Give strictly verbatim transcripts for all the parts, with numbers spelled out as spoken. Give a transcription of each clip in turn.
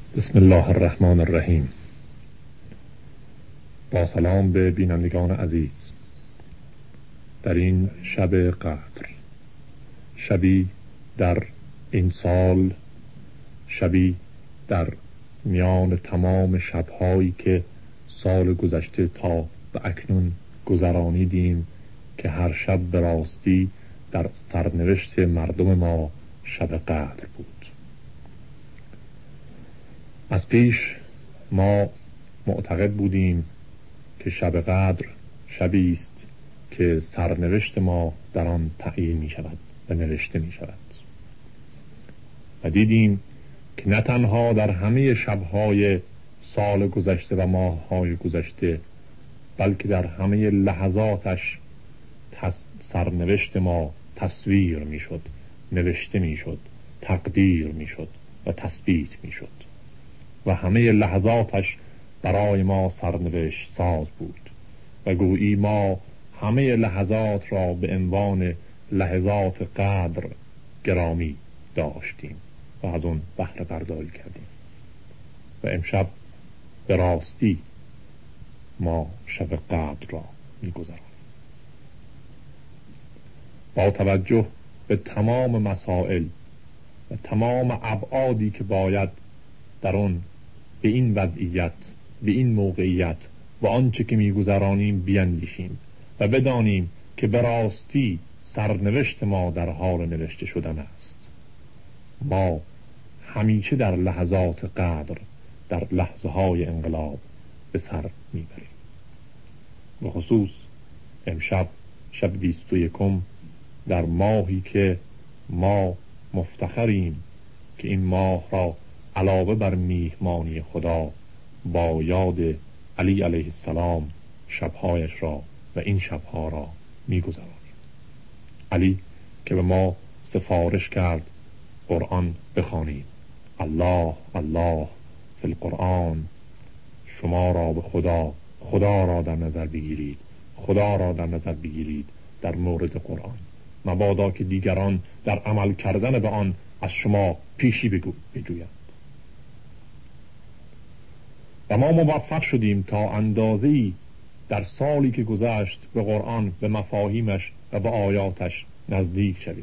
بسم الله الرحمن الرحیم. با سلام به بینندگان عزیز، در این شب قدر، شبی در این سال، شبی در میان تمام شبهایی که سال گذشته تا به اکنون گذرانیدیم که هر شب به راستی در سرنوشت مردم ما شب قدر بود. از پیش ما معتقد بودیم که شب قدر شبی است که سرنوشت ما در آن تعیین می شود و نوشته می شود و دیدیم که نه تنها در همه شبهای سال گذشته و ماههای گذشته، بلکه در همه لحظاتش سرنوشت ما تصویر می شد، نوشته می شد، تقدیر می شد و تثبیت می شد و همه لحظاتش برای ما سرنوشت ساز بود و گویی ما همه لحظات را به عنوان لحظات قدر گرامی داشتیم و از اون بهره برداری کردیم و امشب به راستی ما شب قدر را می‌گذرانیم. با توجه به تمام مسائل و تمام ابعادی که باید در اون به این وضعیت، به این موقعیت و آنچه که می‌گذرانیم بیندیشیم و بدانیم که به راستی سرنوشت ما در حال نوشته شدن است. ما همیشه در لحظات قدر، در لحظه های انقلاب به سر میبریم و خصوص امشب، شب بیست و یکم، در ماهی که ما مفتخریم که این ماه را علاوه بر میهمانی خدا با یاد علی علیه السلام شبهایش را و این شبها را میگذرانیم. علی که به ما سفارش کرد قرآن بخوانید. الله الله فی القرآن، شما را به خدا، خدا را در نظر بگیرید، خدا را در نظر بگیرید در مورد قرآن، مبادا که دیگران در عمل کردن به آن از شما پیشی بگو بجویند. و ما موفق شدیم تا اندازه‌ای در سالی که گذشت به قرآن، به مفاهیمش و به آیاتش نزدیک شویم.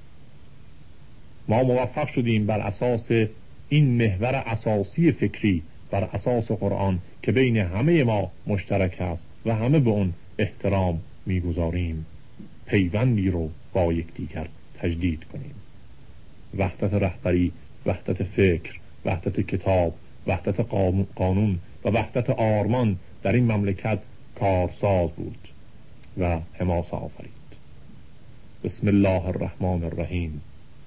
ما موفق شدیم بر اساس این محور اساسی فکری، بر اساس قرآن که بین همه ما مشترک است و همه به اون احترام میگذاریم، پیوندی رو با یکدیگر تجدید کنیم. وحدت رهبری، وحدت فکر، وحدت کتاب، وحدت قانون و وحدت آرمان در این مملکت کارساز بود و حماسه آفرید. بسم الله الرحمن الرحیم.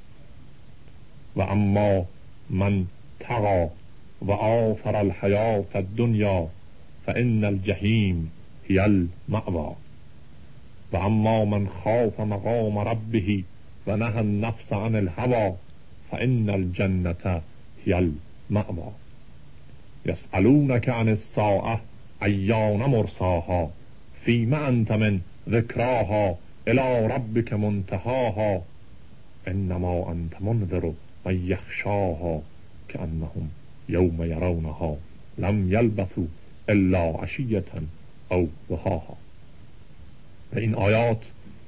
و اما من طغی و آثر الحیات الدنیا فان الجحیم هی المأوی و اما من خاف مقام ربه و نهى النفس عن الهوى فان الجنة هی المأوی. یسألونک عن الساعة ایان مرساها فیم انت من ذکراها الی ربک منتهاها انما انت منذر من یخشاها کأنهم یوم یرونها لم یلبثوا الا عشیة او ضحاها. و این آیات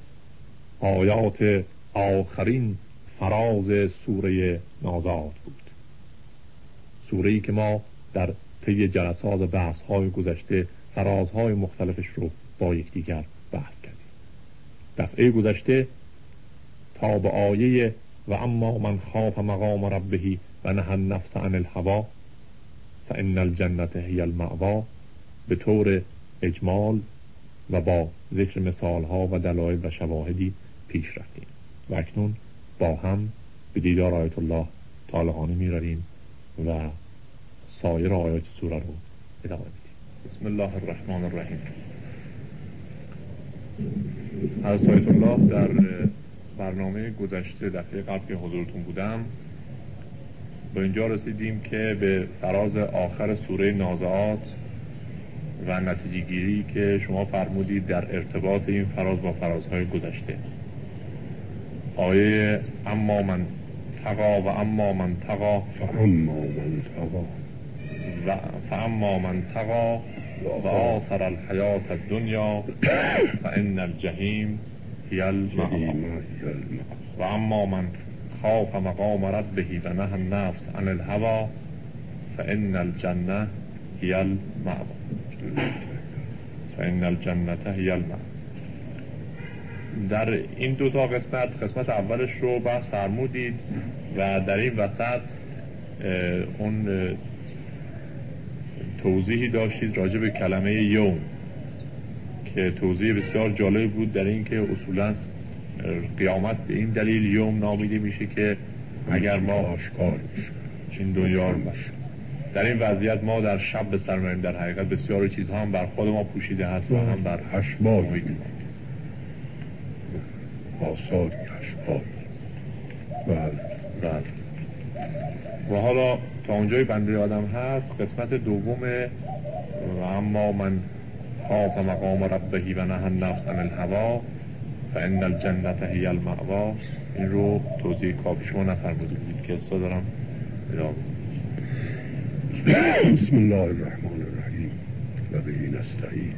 آیات آخرین فراز سوره نازعات بود، سوره‌ای که ما در طی جلسات و بحث‌های گذشته فرازهای مختلفش رو با یکدیگر بحث کردیم. دفعه گذشته تا به آیه و اما من خاف مقام ربه و نهى النفس عن الهوى فان الجنة هی المأوی به طور اجمال و با ذکر مثالها و دلایل و شواهدی پیش رفتیم و اکنون با هم به دیدار آیت الله طالقانی می رویم و سایر آیات سوره رو ادامه میدیم. بسم الله الرحمن الرحیم. حضرت آیت الله در برنامه گذشته دفعه قبل که حضورتون بودم به اینجا رسیدیم که به فراز آخر سوره نازعات و نتیجه گیری که شما فرمودید در ارتباط این فراز با فرازهای گذشته. آیه اما من طغى و اما من طغى فاما من طغى و فاما من طغى و آثر الحیات الدنیا فان الجحیم هی المأوى و اما من خاف مقام ربه و نهى النفس عن الهوى فان الجنة هی المأوى فان الجنة هی المأوى. در این دو تا قسمت، قسمت اولش رو بحث فرمودید و در این وسط اون توضیحی داشتید راجع به کلمه یوم که توضیح بسیار جالب بود، در این که اصولا قیامت به این دلیل یوم نامیده میشه که اگر ما آشکار میشه این دنیا رو در این وضعیت ما در شب به سر میبریم، در حقیقت بسیار چیزها هم بر خود ما پوشیده هست و هم بر اشباح آثاری اشباح. بله بله. و حالا تا اونجای بنده آدم هست قسمت دوم و اما من خاف مقام ربه و نهى النفس عن الهوى فان الجنة هی المأوى، این رو توضیح کافی شما نفرموده بودید که استا دارم ادامه. بسم الله الرحمن الرحیم و به نستعین.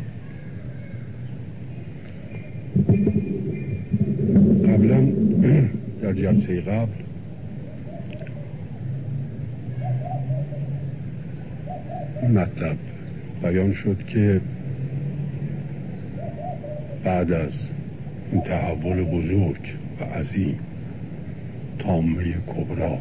قبلا در جلسه قبل مطلب بیان شد که بعد از این تحول بزرگ و عظیم طامه کبرا،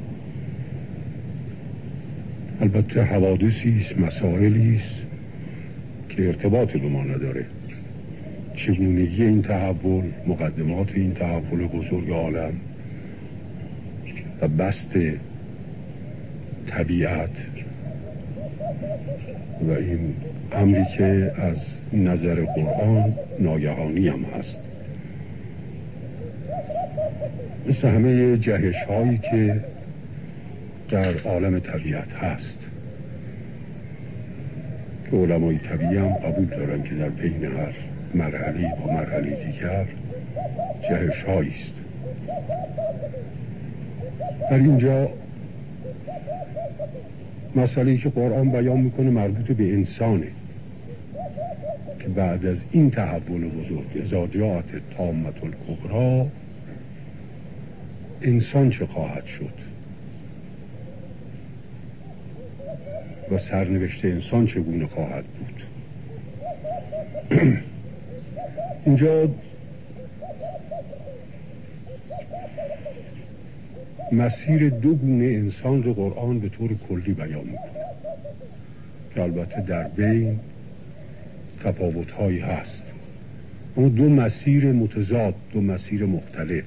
البته حوادثی است، مسائلی است که ارتباطی به ما نداره، چگونگی این تحول، مقدمات این تحول بزرگ عالم و بست طبیعت و این امری که از نظر قرآن ناگهانی هم هست، مثل همه جهش هایی که در عالم طبیعت هست که علمای طبیعی هم قبول دارن که در بین هر مرحله با مرحله دیگر جهش هایی است. در اینجا مسئله‌ای که قرآن بیان میکنه مربوط به انسانه که بعد از این تحول بزرگ اذا جاءت الطامة الکبری انسان چه خواهد شد و سرنوشت انسان چگونه خواهد بود. اینجا مسیر دو گونه انسان رو قرآن به طور کلی بیان میکنه که البته در بین تفاوت‌هایی هست، اما دو مسیر متضاد، دو مسیر مختلف.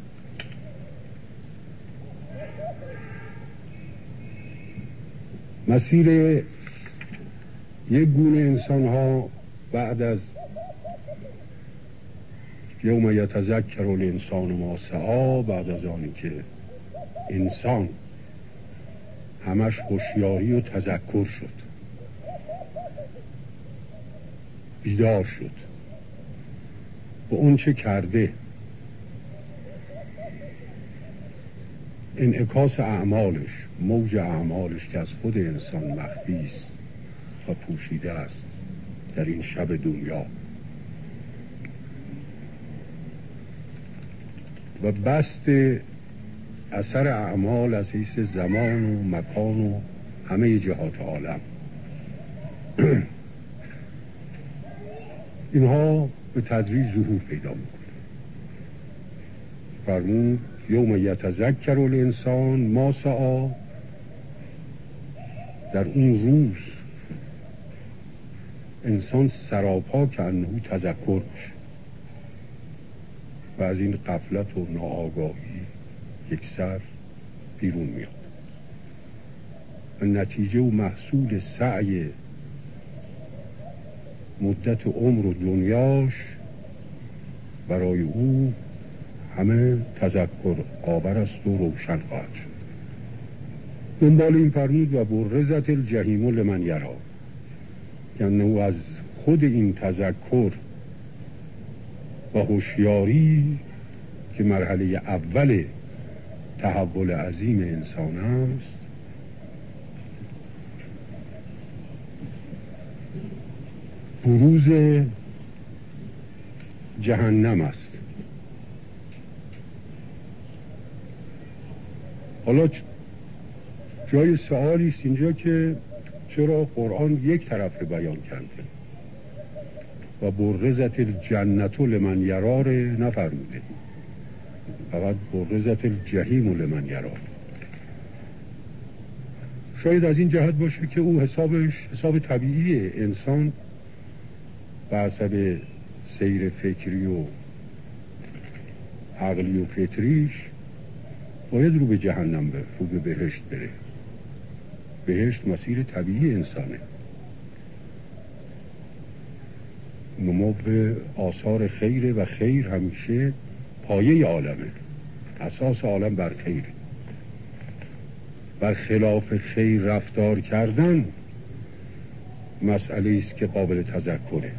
مسیر یک گونه انسان ها بعد از یوم یتذکر الانسان ما سعی، بعد از آنی که انسان همش هوشیاری و تذکر شد، بیدار شد و اون چه کرده، انعکاس اعمالش، موج اعمالش که از خود انسان مخفی است و پوشیده است در این شب دنیا و بست اثر اعمال از حیث زمان و مکان و همه جهات عالم، اینها به تدریج ظهور پیدا میکنه. فرمود یوم یتذکر الانسان ما سعی، در اون روز انسان سراپا که انه تذکر میشه و از این غفلت و ناآگاهی یک سر بیرون میاد و نتیجه و محصول سعی مدت عمر و دنیاش برای او همه تذکر آور است و روشن خواهد شد. دنبال این فرمود و برزت الجحیم لمن یرا، یعنی او از خود این تذکر و هوشیاری که مرحله اول تحول عظیم انسان است، بروز جهنم است. حالا جای سوالی است اینجا که چرا قرآن یک طرف بیان کرده و برزت الجنت لمن یرا نفرموده، فقط برزت الجحیم لمن یرا. شاید از این جهت باشه که او حسابش حساب طبیعی انسان به حسب سیر فکری و عقلی و فطریش باید رو به جهنم بره، رو به بهشت بره. بهشت مسیر طبیعی انسانه. نمو به آثار خیره و خیر همیشه پایه عالمه، اساس عالم بر خیره. بر خلاف خیر رفتار کردن مسئله است که قابل تذکره.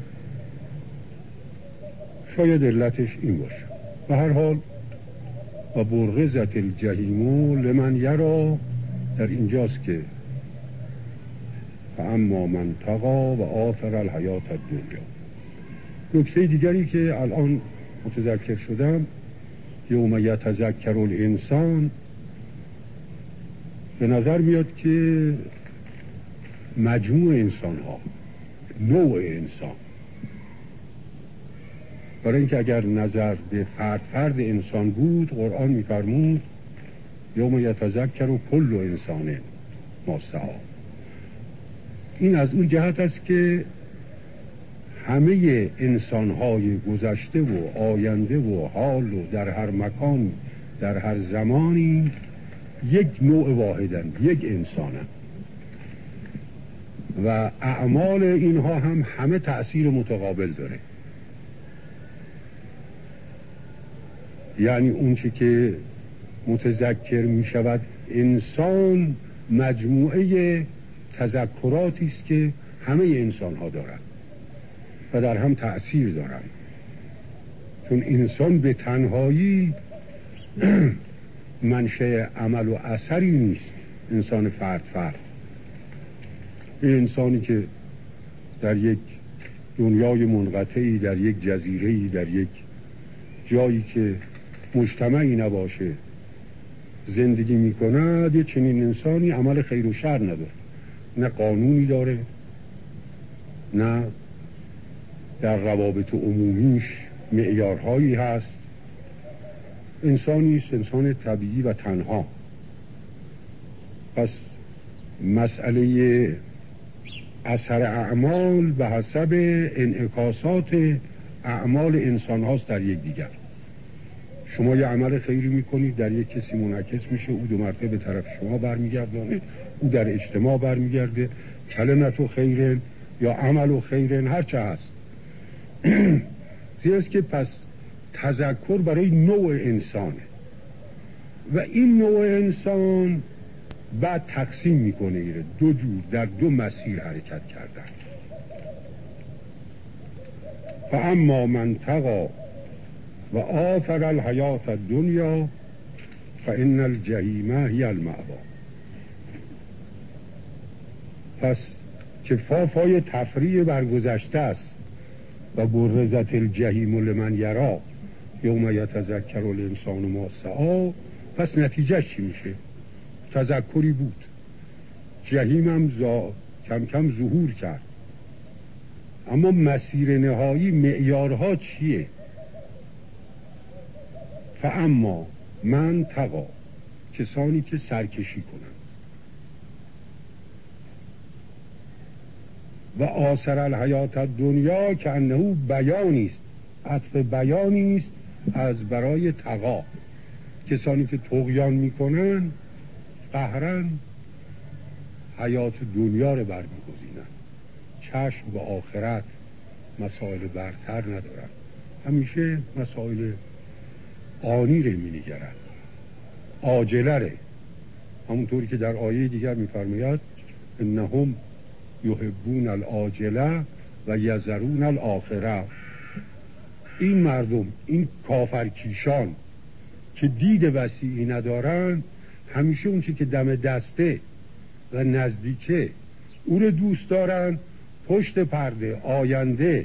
شاید علتش این باشه. به هر حال و برزت الجحیم لمن یرا در اینجاست که فاما من طغی و آثر الحیات الدنیا. نکته دیگری که الان متذکر شدم، یوم یتذکر الانسان، به نظر میاد که مجموع انسان ها، نوع انسان، برای اینکه اگر نظر به فرد فرد انسان بود قرآن میفرمود یوم یتذکر کل انسان ما سعی. این از اون جهت است که همه انسانهای گذشته و آینده و حال و در هر مکان در هر زمانی یک نوع واحدن، یک انسانن و اعمال اینها هم همه تأثیر متقابل داره. یعنی اون چی که متذکر می شود انسان مجموعه تذکراتی است که همه انسان ها دارند و در هم تأثیر دارند. چون انسان به تنهایی منشأ عمل و اثری نیست. انسان فرد فرد، این انسانی که در یک دنیای منقطعی، در یک جزیره‌ای، در یک جایی که مجتمعی نباشه زندگی میکند، یه چنین انسانی عمل خیر و شر نداره، نه قانونی داره، نه در روابط عمومیش معیارهایی هست. انسانی است، انسان طبیعی و تنها. پس مسئله اثر اعمال به حسب انعکاسات اعمال انسان هاست در یک دیگر. شما یه عمل خیری میکنید، در یک کسی منعکس میشه، او دو مرتبه به طرف شما برمیگردانه، او در اجتماع برمیگرده. کلمت و خیرن یا عمل و خیرن هر چه هست. زیراست که پس تذکر برای نوع انسانه و این نوع انسان بعد تقسیم میکنه ایره دو جور، در دو مسیر حرکت کردن. فاما من طغی و آثر الحیات الدنیا فان الجحیم هی المأوی. پس که فافای تفریع برگذشته است و برزت الجحیم لمن یرا یوم یتذکر الانسان ما سعی. پس نتیجه چی میشه؟ تذکری بود، جحیم هم زا... کم کم ظهور کرد، اما مسیر نهایی معیارها چیه؟ فاما من طغی، کسانی که سرکشی کنند، و آثر الحیات الدنیا که انه بیانی است، عطف بیانی است از برای طغی. کسانی که طغیان میکنن قهرن حیات دنیا رو برمیگزینن، چشم به آخرت، مسائل برتر ندارن، همیشه مسائل آنی رو می نگرن، عاجله ره. همونطوری که در آیه دیگر میفرماید انهم یحبون العاجله و یذرون الاخره. این مردم، این کافرکیشان که دید وسیعی ندارن همیشه اون چی که دم دسته و نزدیکه او رو دوست دارن، پشت پرده آینده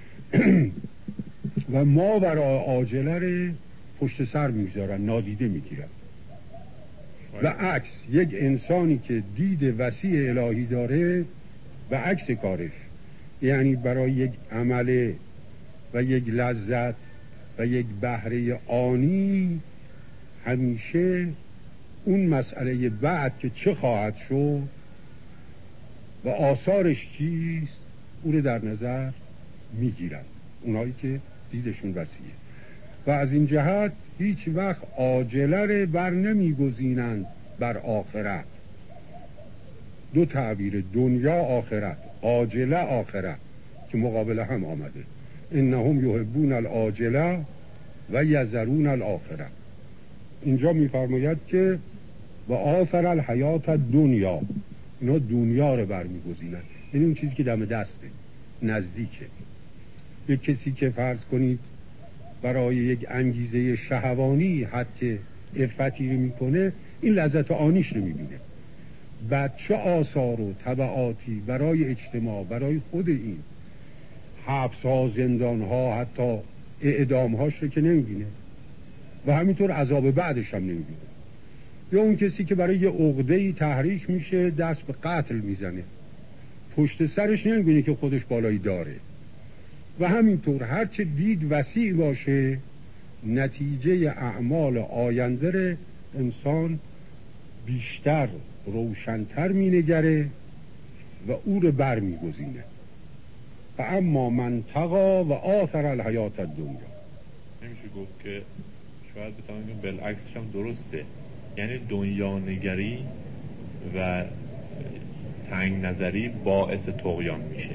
و ماورای عاجله رو پشت سر میگذارن، نادیده میگیرن. و عکس، یک انسانی که دید وسیع الهی داره و عکس کارش، یعنی برای یک عمل و یک لذت و یک بهره آنی همیشه اون مسئله بعد که چه خواهد شد و آثارش چیست او رو در نظر میگیرن، اونایی که دیدشون وسیعه. و از این جهت هیچ وقت عاجله رو بر نمیگزینند بر آخرت. دو تعبیر، دنیا آخرت، عاجله آخرت، که مقابل هم آمده. انهم یحبون العاجله و یذرون الاخره. اینجا میفرماید که و آثر الحیات دنیا، اینا دنیا رو برمیگزینن، یعنی اون چیزی که دم دسته، نزدیکه. یک کسی که فرض کنید برای یک انگیزه شهوانی حتی افتی رو میکنه، این لذت آنیش رو میبینه. بعد چه آثار و تبعاتی برای اجتماع، برای خود این حبس ها، زندان ها، حتی اعدام هاش رو که نمیبینه و همینطور عذاب بعدش هم نمیبینه. یا اون کسی که برای یه عقده‌ای تحریک میشه دست به قتل میزنه، پشت سرش نمیبینه که خودش بالایی داره. و همینطور هرچه دید وسیع باشه نتیجه اعمال آینده رو انسان بیشتر روشن‌تر مینگره و او رو بر میگزینه. و اما منطقا و آثر الحیات الدنیا، نمیشه گفت که شاید بتونیم بالعکسش هم درسته، یعنی دنیا نگری و تنگ نظری باعث طغیان میشه.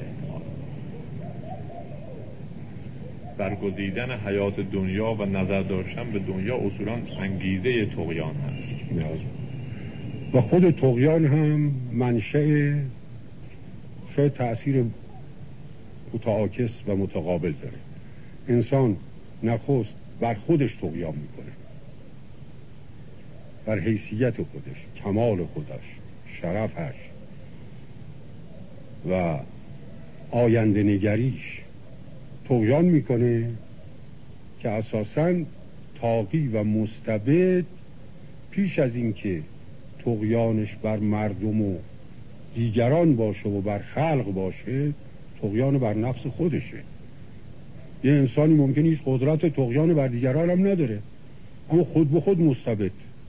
برگزیدن حیات دنیا و نظر داشتن به دنیا اصولا انگیزه طغیان هست. و خود طغیان هم منشأ شاید تأثیر متعاکس و متقابل داره. انسان نخست بر خودش طغیان میکنه، بر حیثیت خودش، کمال خودش، شرفش و آینده نگریش طغیان میکنه که اساساً طاغی و مستبد پیش از این که طغیانش بر مردم و دیگران باشه و بر خلق باشه طغیان بر نفس خودشه. یه انسانی ممکنه هیچ قدرت طغیان بر دیگران هم نداره اما خود به خود مستبد.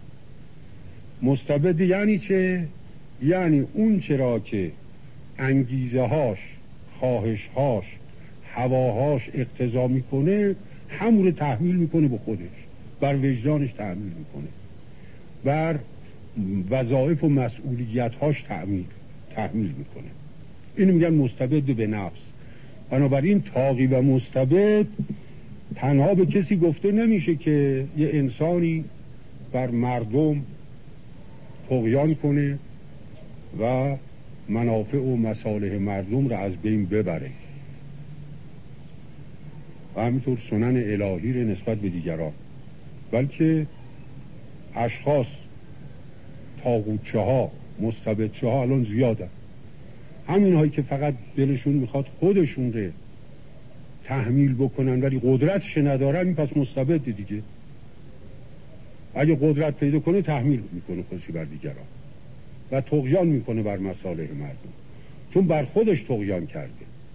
مستبد یعنی چه؟ یعنی اون چرا که انگیزه هاش، خواهش هاش، هواهاش اقتضا میکنه همون رو تحمیل میکنه به خودش، بر وجدانش تحمیل میکنه، بر وظایف و مسئولیت هاش تحمیل تحمیل میکنه. اینو میگن مستبد به نفس. بنابراین طاغی و مستبد تنها به کسی گفته نمیشه که یه انسانی بر مردم طغیان کنه و منافع و مصالح مردم را از بین ببره و همینطور سنن الهی را نسبت به دیگران، بلکه اشخاص طاغوتچه ها، مستبدچه ها الان زیادن. همین هایی که فقط دلشون میخواد خودشون رو تحمیل بکنن ولی قدرتش ندارن، این پس مستبد دیگه. اگه قدرت پیدا کنه تحمیل میکنه خودشی بر دیگران و طغیان میکنه بر مصالح مردم، چون بر خودش طغیان کرده.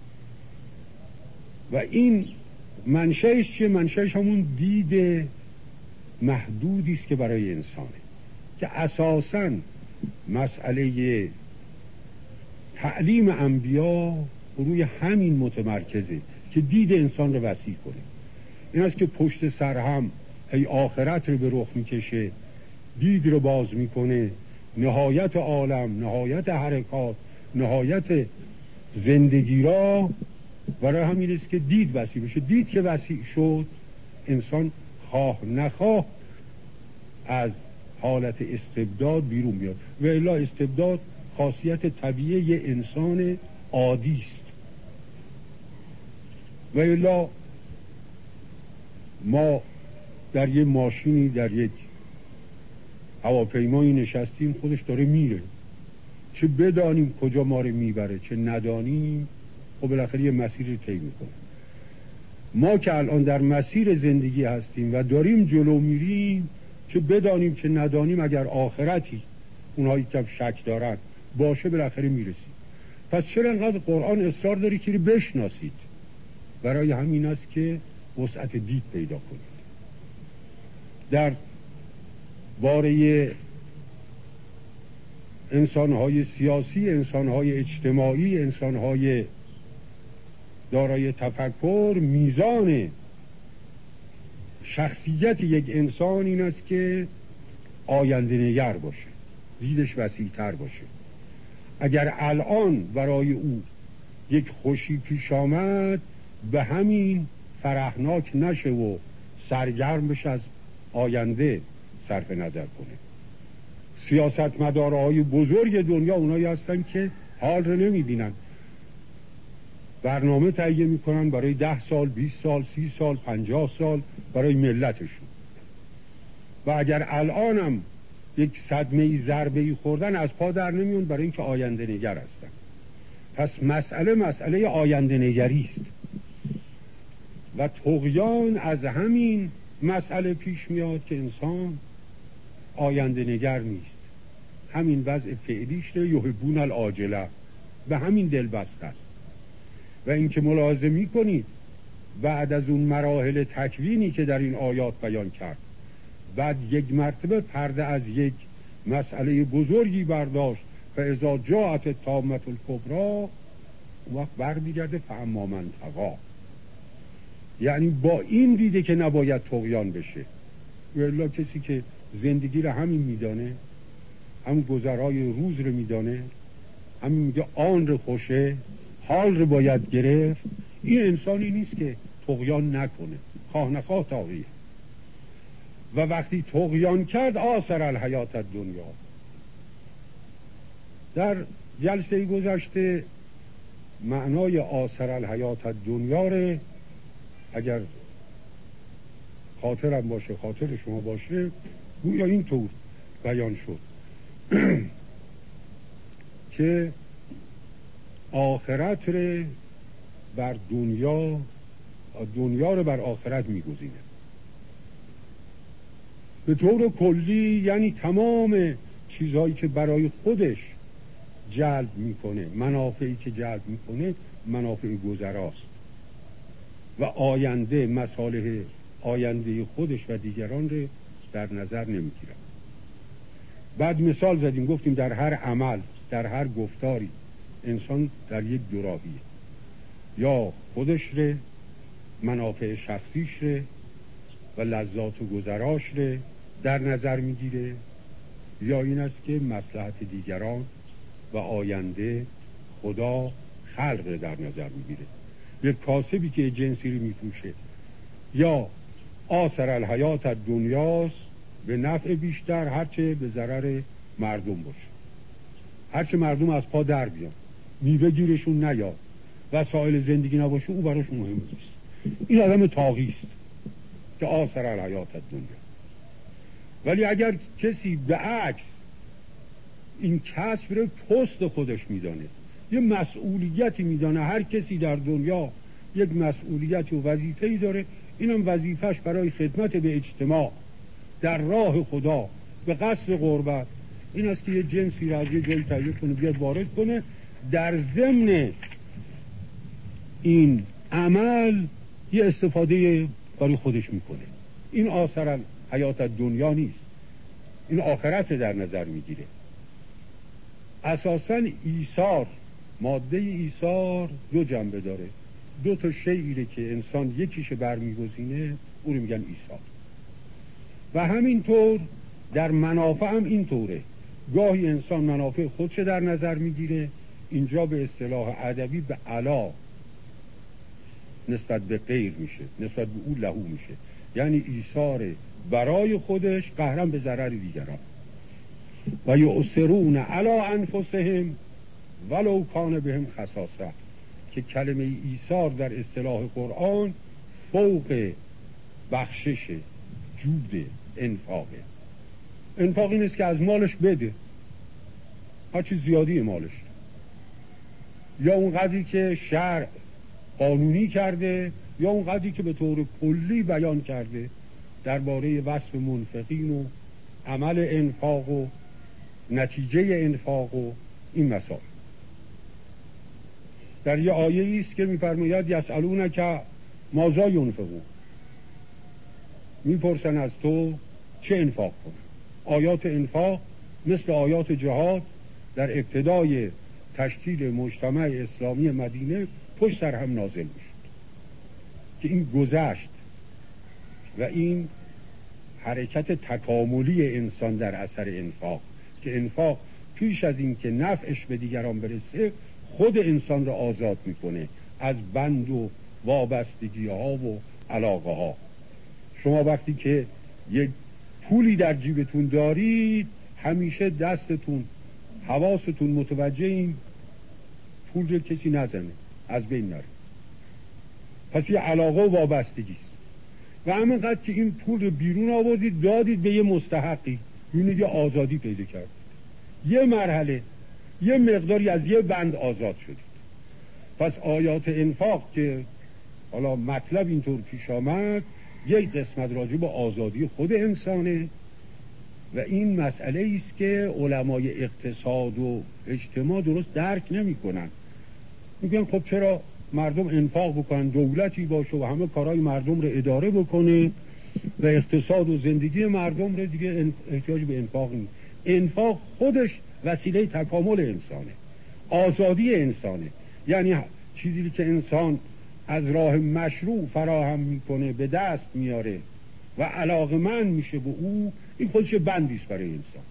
و این منشأش چیه؟ منشأش همون دید محدودی است که برای انسانه، که اساساً مسئله تعلیم انبیا روی همین متمرکزه که دید انسان رو وسیع کنه. این است که پشت سر هم هی آخرت رو به رخ میکشه، دید رو باز میکنه، نهایت عالم، نهایت حرکات، نهایت زندگی را برای همین است که دید وسیع بشه. دید که وسیع شد انسان خواه نخواه از حالت استبداد بیرون میاد. و الا استبداد خاصیت طبیعی یه انسان عادی است. و الا ما در یه ماشینی، در یک هواپیمایی نشستیم، خودش داره میره، چه بدانیم کجا ما رو میبره چه ندانیم، خب بالاخره یه مسیر رو طی میکنه. ما که الان در مسیر زندگی هستیم و داریم جلو میریم، چه بدانیم چه ندانیم، اگر آخرتی اونهایی که شک دارن باشه بالاخره میرسیم. پس چرا انقدر قرآن اصرار داری که بشناسید؟ برای همین است که وسعت دید پیدا کنید. در باره انسانهای سیاسی، انسانهای اجتماعی، انسانهای دارای تفکر، میزان شخصیت یک انسان این است که آینده نگر باشه، دیدش وسیع تر باشه. اگر الان برای او یک خوشی پیش آمد، به همین فرحناک نشه و سرگرم بشه از آینده صرف نظر کنه. سیاستمدارهای بزرگ دنیا اونایی هستن که حال رو نمیبینن، برنامه تهیه میکنن برای ده سال، بیست سال، سی سال، پنجاه سال برای ملتشون، و اگر الانم یک صدمه ضربه‌ای خوردن از پا در نمیون، برای اینکه آینده نگر هستن. پس مسئله مسئله آینده نگری است و طغیان از همین مسئله پیش میاد که انسان آینده نگر نیست، همین وضع فعلیش رو یحبون العاجله، به همین دل بسته است. و اینکه ملاحظه میکنید بعد از اون مراحل تکوینی که در این آیات بیان کرد، بعد یک مرتبه پرده از یک مسئله بزرگی برداشت، فاذا جاءت الطامة الکبری، اون وقت برمیگرده فاما من طغی، یعنی با این دیده که نباید طغیان بشه. والا کسی که زندگی رو همین میدانه، همین گذرهای روز رو میدانه، همین میگه آن رو خوشه، حال رو باید گرفت، این انسانی نیست که طغیان نکنه، خواه نخواه طاغیه. و وقتی طغیان کرد آثر الحیات الدنیا. در جلسه گذشته معنای آثر الحیات الدنیا رو اگر خاطرم باشه، خاطر شما باشه، گویا اینطور بیان شد که آخرت رو بر دنیا، دنیا رو بر آخرت میگزینه. به طور کلی یعنی تمام چیزهایی که برای خودش جلب میکنه، منافعی که جلب میکنه منافع گذراست و آینده، مصالح آینده خودش و دیگران رو در نظر نمیگیره. بعد مثال زدیم، گفتیم در هر عمل، در هر گفتاری انسان در یک دوراهیه، یا خودش ره، منافع شخصیش ره و لذات و گذراش ره در نظر میگیره، یا این است که مصلحت دیگران و آینده خدا خلق رو در نظر میگیره. یک کاسبی که جنسی رو میفروشه، یا آثر الحیات الدنیاست، به نفع بیشتر هرچه به ضرر مردم باشه، هرچه مردم از پا در بیان، میوه گیرشون نیاد، وسایل زندگی نباشه، او براش مهم نیست. این آدم طاغی است که آثر الحیات الدنیا. ولی اگر کسی به عکس این کسب رو پست خودش میدانه، یه مسئولیتی میدانه، هر کسی در دنیا یک مسئولیتی و وظیفه‌ای داره، اینم وظیفهش برای خدمت به اجتماع در راه خدا به قصد قربت این است که یه جنسی را از یه جایی تهیه کنه بیاد وارد کنه، در ضمن این عمل یه استفاده برای خودش میکنه. این آثر حیات دنیا نیست، این آخرت در نظر میگیره. اساساً ایثار، ماده ایثار دو جنبه داره، دو تا شیئیه که انسان یکیش برمیگزینه، اون رو میگن ایثار. و همینطور در منافع هم اینطوره، گاهی انسان منافع خودش در نظر میگیره، اینجا به اصطلاح ادبی به علا نسبت به غیر میشه، نسبت به او لهو میشه، یعنی ایثار برای خودش قهرم به ضرر دیگران. و یؤثرون علی انفسهم ولو کان بهم خصاصه، که کلمه ایثار در اصطلاح قرآن فوق بخششه، جود انفاقه. انفاق این است که از مالش بده، هرچی زیادی مالش، یا اون قدری که شرع قانونی کرده یا اون قدری که به طور کلی بیان کرده درباره وصف منفقین و عمل انفاق و نتیجه انفاق و این مسائل. در یه آیه است که می‌فرماید یسألونک ماذا ینفقون، میپرسن از تو چه انفاق کنن. آیات انفاق مثل آیات جهاد در ابتدای تشکیل مجتمع اسلامی مدینه پشت سر هم نازل میشد که این گذشت و این حرکت تکاملی انسان در اثر انفاق، که انفاق پیش از این که نفعش به دیگران برسه خود انسان را آزاد میکنه از بند و وابستگی ها و علاقه ها. شما وقتی که یک پولی در جیبتون دارید همیشه دستتون حواستون متوجه این پول رو کسی نزنه، از بین نره. پس یه علاقه و وابستگی است. و همینقدر که این پول رو بیرون آوردید دادید به یه مستحقی، می‌بینید یه آزادی پیدا کردید، یه مرحله یه مقداری از یه بند آزاد شدید. پس آیات انفاق که حالا مطلب اینطور پیش آمد یک قسمت راجع به آزادی خود انسانه و این مسئله است که علمای اقتصاد و اجتماع درست درک نمی کنن. میگن خب چرا مردم انفاق بکنن، دولتی باشه و همه کارهای مردم رو اداره بکنه و اقتصاد و زندگی مردم رو دیگه احتیاج به انفاق نیست. انفاق خودش وسیله تکامل انسانه، آزادی انسانه. یعنی چیزی که انسان از راه مشروع فراهم میکنه به دست میاره و علاقمند میشه به او، این خودش بندیست برای انسان.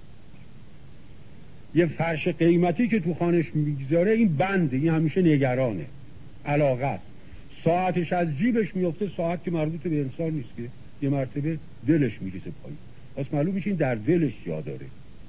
یه فرش قیمتی که تو خانش میگذاره این بنده، این همیشه نگرانه، علاقه است. ساعتش از جیبش میفته، ساعت که مربوط به انسان نیست که یه مرتبه دلش میریزه پایین، پس معلوم میشه این در دلش جا داره.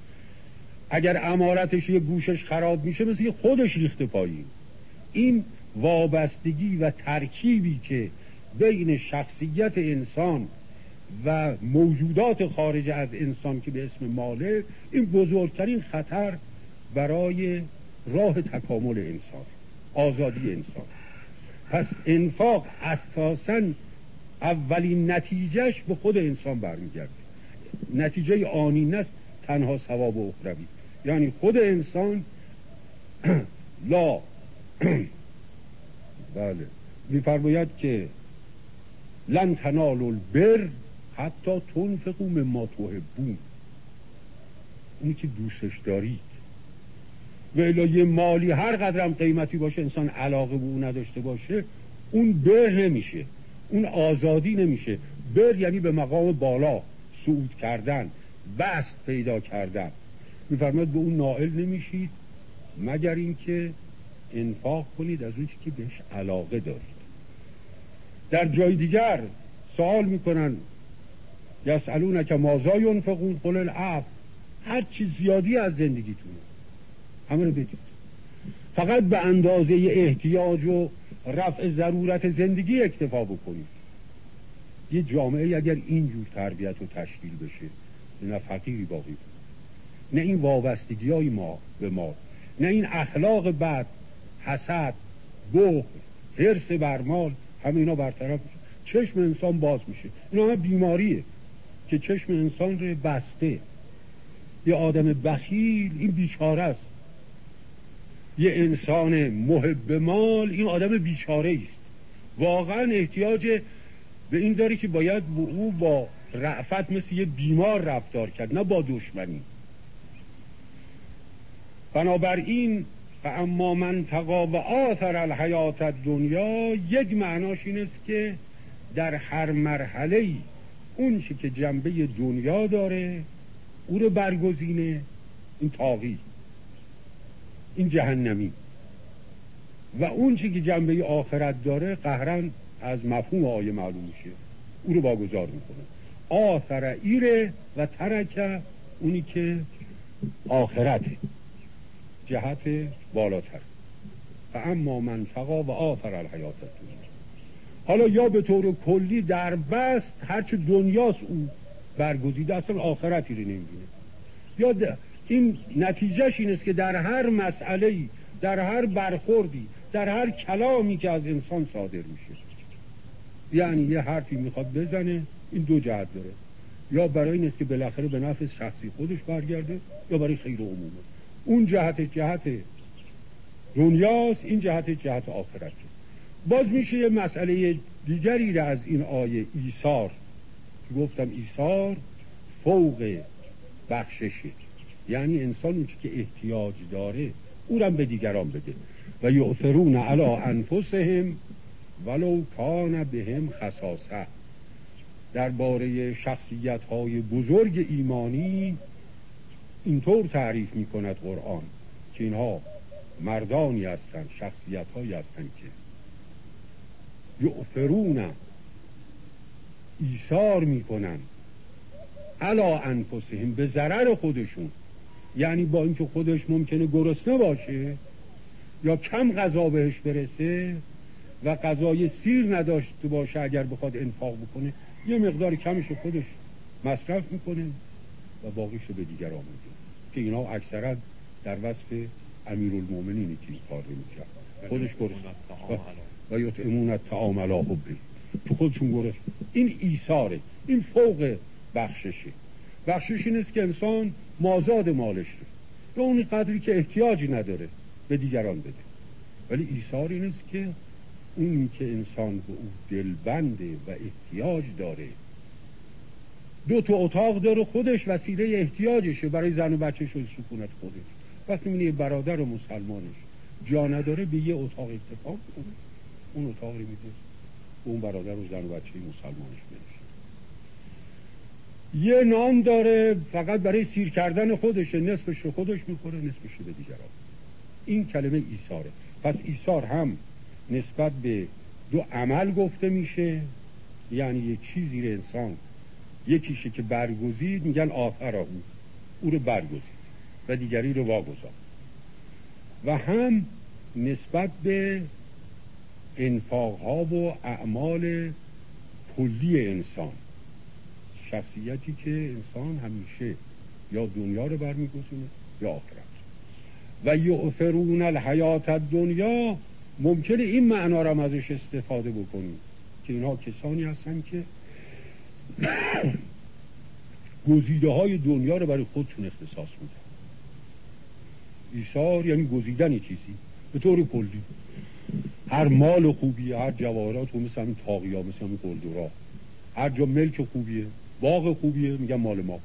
اگر امارتش یه گوشش خراب میشه مثل یه خودش ریخته پایین. این وابستگی و ترکیبی که بین شخصیت انسان و موجودات خارج از انسان که به اسم ماله، این بزرگترین خطر برای راه تکامل انسان، آزادی انسان. پس انفاق اساساً اولین نتیجهش به خود انسان برمیگرده، نتیجه آنی نست تنها ثواب و اخروی. یعنی خود انسان لا بله می‌فرماید که لن تنالوا البر حتی تنفقوا مما تحبون، اونی که دوستش دارید. و الا یه مالی هر قدرم قیمتی باشه انسان علاقه به اون نداشته باشه، اون بر نمیشه، اون آزادی نمیشه. بر یعنی به مقام بالا صعود کردن، بست پیدا کردن. می‌فرماید به اون نائل نمیشید مگر اینکه انفاق کنید از اون چیزی که بهش علاقه دارید. در جای دیگر سوال میکنن یسألونک ماذا ینفقون قل العفو، هر چیز زیادی از زندگیتونه همه رو بدید، فقط به اندازه احتیاج و رفع ضرورت زندگی اکتفا بکنید. یه جامعه اگر اینجور تربیت و تشکیل بشه، نه فقیری باقی بود، نه این وابستگی های ما به ما، نه این اخلاق بد، حسد، بخل، حرص بر مال، همه اینا برطرف میشه، چشم انسان باز میشه. اینا همه بیماریه که چشم انسان رو بسته. یه آدم بخیل این بیچاره است، یه انسان محب مال این آدم بیچاره است. واقعا احتیاج به این داره که باید با او با رأفت مثل یه بیمار رفتار کرد، نه با دشمنی. بنابراین فاما من طغی و آثر الحیات الدنیا، یک معناش این است که در هر مرحله‌ای اون چی که جنبه دنیا داره او رو برگزینه، این طاغی، این جهنمی، و اون چی که جنبه آخرت داره قهرن از مفهوم آیه معلوم میشه، او رو واگذار میکنه. آثر ایره و ترک اونی که آخرته، جهت بالاتر. فاما من طغی و آثر الحیات الدنیا. حالا یا به طور کلی در بست هرچه دنیاست او برگزیده اصلا آخرتی رو نمیبینه. یا این نتیجهش این است که در هر مسئله‌ای، در هر برخوردی، در هر کلامی که از انسان صادر میشه، یعنی یه حرفی میخواد بزنه، این دو جهت داره، یا برای این است که بالاخره به نفع شخصی خودش برگرده، یا برای خیر عمومه. اون جهت جهت دنیاست، این جهت جهت آخرت. باز میشه یه مسئله دیگری را از این آیه ایثار که گفتم ایثار فوق بخششه، یعنی انسان اون چی که احتیاج داره او را به دیگران بده. و یؤثرون علی انفسهم ولو کان بهم خصاصه. درباره شخصیت های بزرگ ایمانی اینطور تعریف می کند قرآن که اینها مردانی هستند، شخصیت هایی هستند که یؤثرون ایثار می کنند علی انفسهم، به ضرر خودشون، یعنی با اینکه خودش ممکنه گرسنه باشه یا کم غذا بهش برسه و غذای سیر نداشته باشه، اگر بخواد انفاق بکنه یه مقدار کمش خودش مصرف میکنه و باقیش به دیگران میده، که اینا اکثرا در وصف امیرالمومنینی که این کار رو میکرد، خودش گرسنه و یطعمون الطعام علی حبه، تو خودشون گرسنه. این ایثاره، این فوق بخششه. بخشش این است که انسان مازاد مالش رو به اون قدری که احتیاجی نداره به دیگران بده. ولی ایثار این است که اونی که انسان به اون دلبنده و احتیاج داره، دو تا اتاق داره، خودش وسیله احتیاجشه برای زن و بچه‌ش و سکونت خودش. وقتی می‌بینی برادر و مسلمانش جا نداره به یه اتاق اکتفا کنه، اون اتاق رو میده اون برادر و زن و بچه مسلمانش بده. یه نان داره فقط برای سیر کردن خودشه، نصفش رو خودش میخوره، نصفش رو به دیگران. این کلمه ایثاره. پس ایثار هم نسبت به دو عمل گفته میشه، یعنی یک چیزی رو انسان یکیشه که برگزید، میگن آثر او، او رو برگزید و دیگری رو واگذار، و هم نسبت به انفاقها و اعمال کلی انسان، شخصیتی که انسان همیشه یا دنیا رو برمیگزینه یا آخرت. و یؤثرون الحیات الدنیا، ممکنه این معنا رو ازش استفاده بکنیم که اینها کسانی هستن که گزیده های دنیا رو برای خودشون اختصاص میدن. ایثار یعنی گزیدن چیزی به طور کلی، هر مال خوبیه، هر جواهرات، مثل همین تاقیا، مثل همین قلدرها، هر جا ملک خوبیه، باغ خوبیه، میگن مال ما.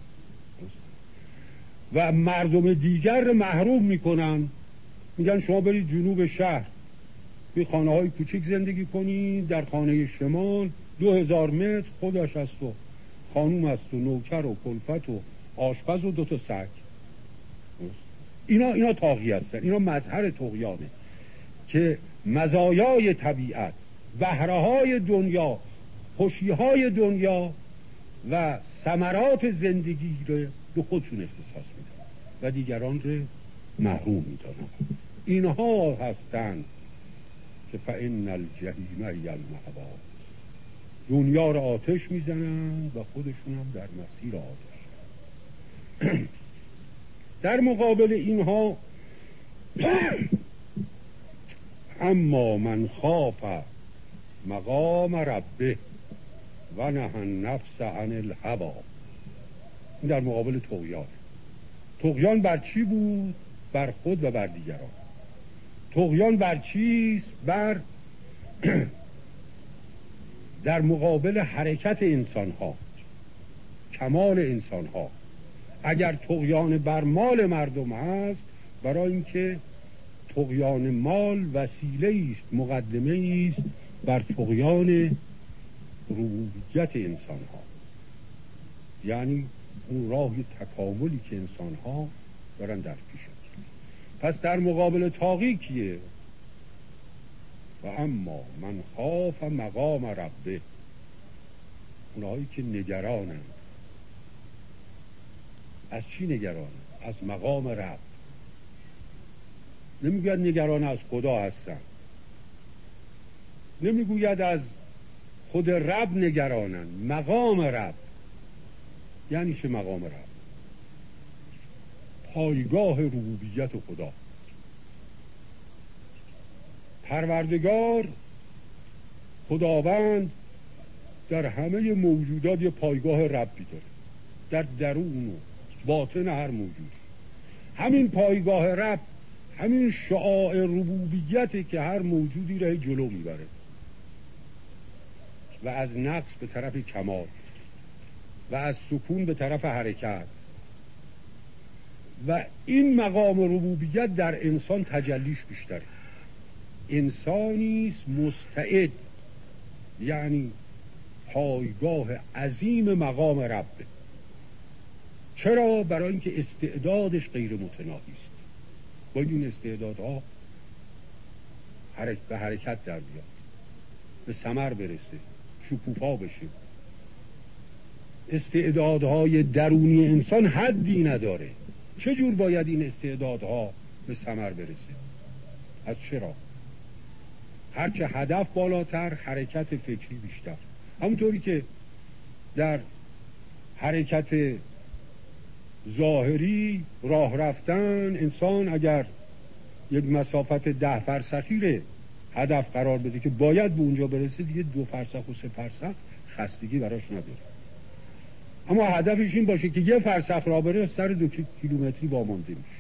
و مردم دیگر رو محروم میکنن، میگن شما برید جنوب شهر توی خانه های کوچک زندگی کنید، در خانه شمال دو هزار متر خودش هست و خانوم هست و نوکر و کلفت و آشپز و دوتا سگ. اینا اینا طاغی هستن، اینا مظهر طغیانه که مزایای طبیعت، بهره‌های دنیا، خوشی‌های دنیا و ثمرات زندگی رو به خودشون اختصاص میدن و دیگران رو محروم میدانن. اینها هستند که فإن الجحیم هی المأوی، دنیا رو آتش میزنن و خودشون هم در مسیر آتش. در مقابل اینها اما من خاف مقام ربه و نهى النفس عن الهوی، این در مقابل طغیان. طغیان بر چی بود؟ بر خود و بر دیگران. طغیان بر چیست؟ بر در مقابل حرکت انسان ها، کمال انسان ها. اگر طغیان بر مال مردم هست، برای اینکه طغیان مال وسیله است، مقدمه است بر طغیان ربوبیت انسان ها، یعنی اون راه تکاملی که انسان ها دارن در پیش هست. پس در مقابل طاغی کیه؟ و اما من خاف مقام ربه، اونهایی که نگرانند. از چی نگرانند؟ از مقام رب. نمیگوید نگران از خدا هستن، نمیگوید از خود رب نگرانند، مقام رب. یعنی چه مقام رب؟ پایگاه ربوبیت خدا. پروردگار خداوند در همه موجودات یه پایگاه ربی داره، در درون و باطن هر موجود. همین پایگاه رب، همین شعاع ربوبیتی که هر موجودی را جلو میبره و از نقص به طرف کمال و از سکون به طرف حرکت. و این مقام ربوبیت در انسان تجلیش بیشتره. انسانیست مستعد، یعنی پایگاه عظیم مقام ربه. چرا؟ برای اینکه استعدادش غیر متناهی است. باید این استعدادها حرک به حرکت در بیاد، به ثمر برسه، شکوفا بشه. استعدادهای درونی انسان حدی نداره. چجور باید این استعدادها به ثمر برسه؟ از چرا؟ هرچه هدف بالاتر، حرکت فکری بیشتر. همونطوری که در حرکت ظاهری راه رفتن، انسان اگر یک مسافت ده فرسخی رو هدف قرار بده که باید به اونجا برسه، دیگه دو فرسخ و سه فرسخ خستگی براش نداره. اما هدفش این باشه که یه فرسخ راه بره، سر دو کیلومتری وامانده میشه.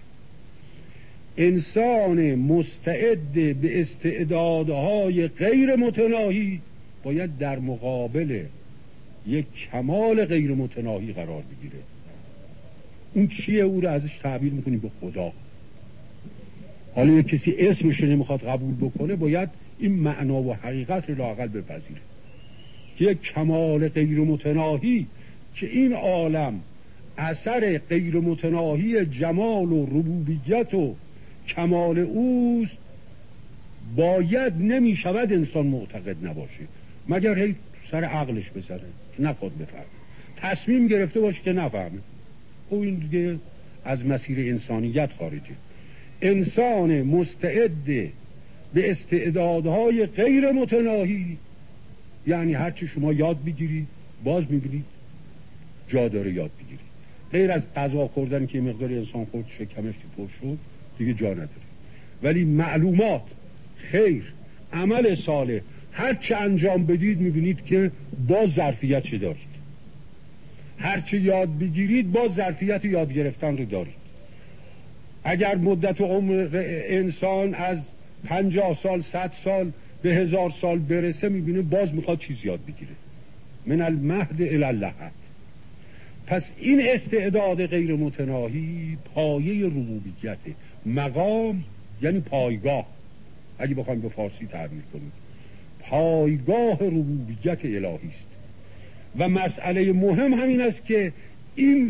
انسان مستعد به استعدادهای غیر متناهی باید در مقابل یک کمال غیر متناهی قرار بگیره. اون چیه؟ او رو ازش تعبیر میکنیم به خدا. حالا یک کسی اسمش رو نمیخواد قبول بکنه، باید این معنا و حقیقت رو لااقل بپذیره که یک کمال غیر متناهی که این عالم اثر غیر متناهی جمال و ربوبیت و کمال اوست، باید نمیشود انسان معتقد نباشه، مگر هی سر عقلش بزنه که نخواد بفهمه، تصمیم گرفته باشه که نفهمه. او این دیگه از مسیر انسانیت خارجه. انسان مستعد به استعدادهای غیر متناهی، یعنی هرچی شما یاد بگیرید باز میبینید جا داره یاد بگیرید. غیر از غذا خوردن که مقدار انسان خورد شکمش که پر شد دیگه جا نداره. ولی معلومات، خیر، عمل صالح هرچی انجام بدید میبینید که باز ظرفیت چه دارید. هرچی یاد بگیرید باز ظرفیت یاد گرفتن رو دارید. اگر مدت عمر انسان از پنجاه سال، صد سال به هزار سال برسه، میبینه باز میخواد چیز یاد بگیره. من المهد الی اللحد. پس این استعداد غیر متناهی پایه ربوبیت. مقام یعنی پایگاه، اگه بخوایم به فارسی تعبیر کنیم، پایگاه ربوبیت الهی است. و مسئله مهم همین است که این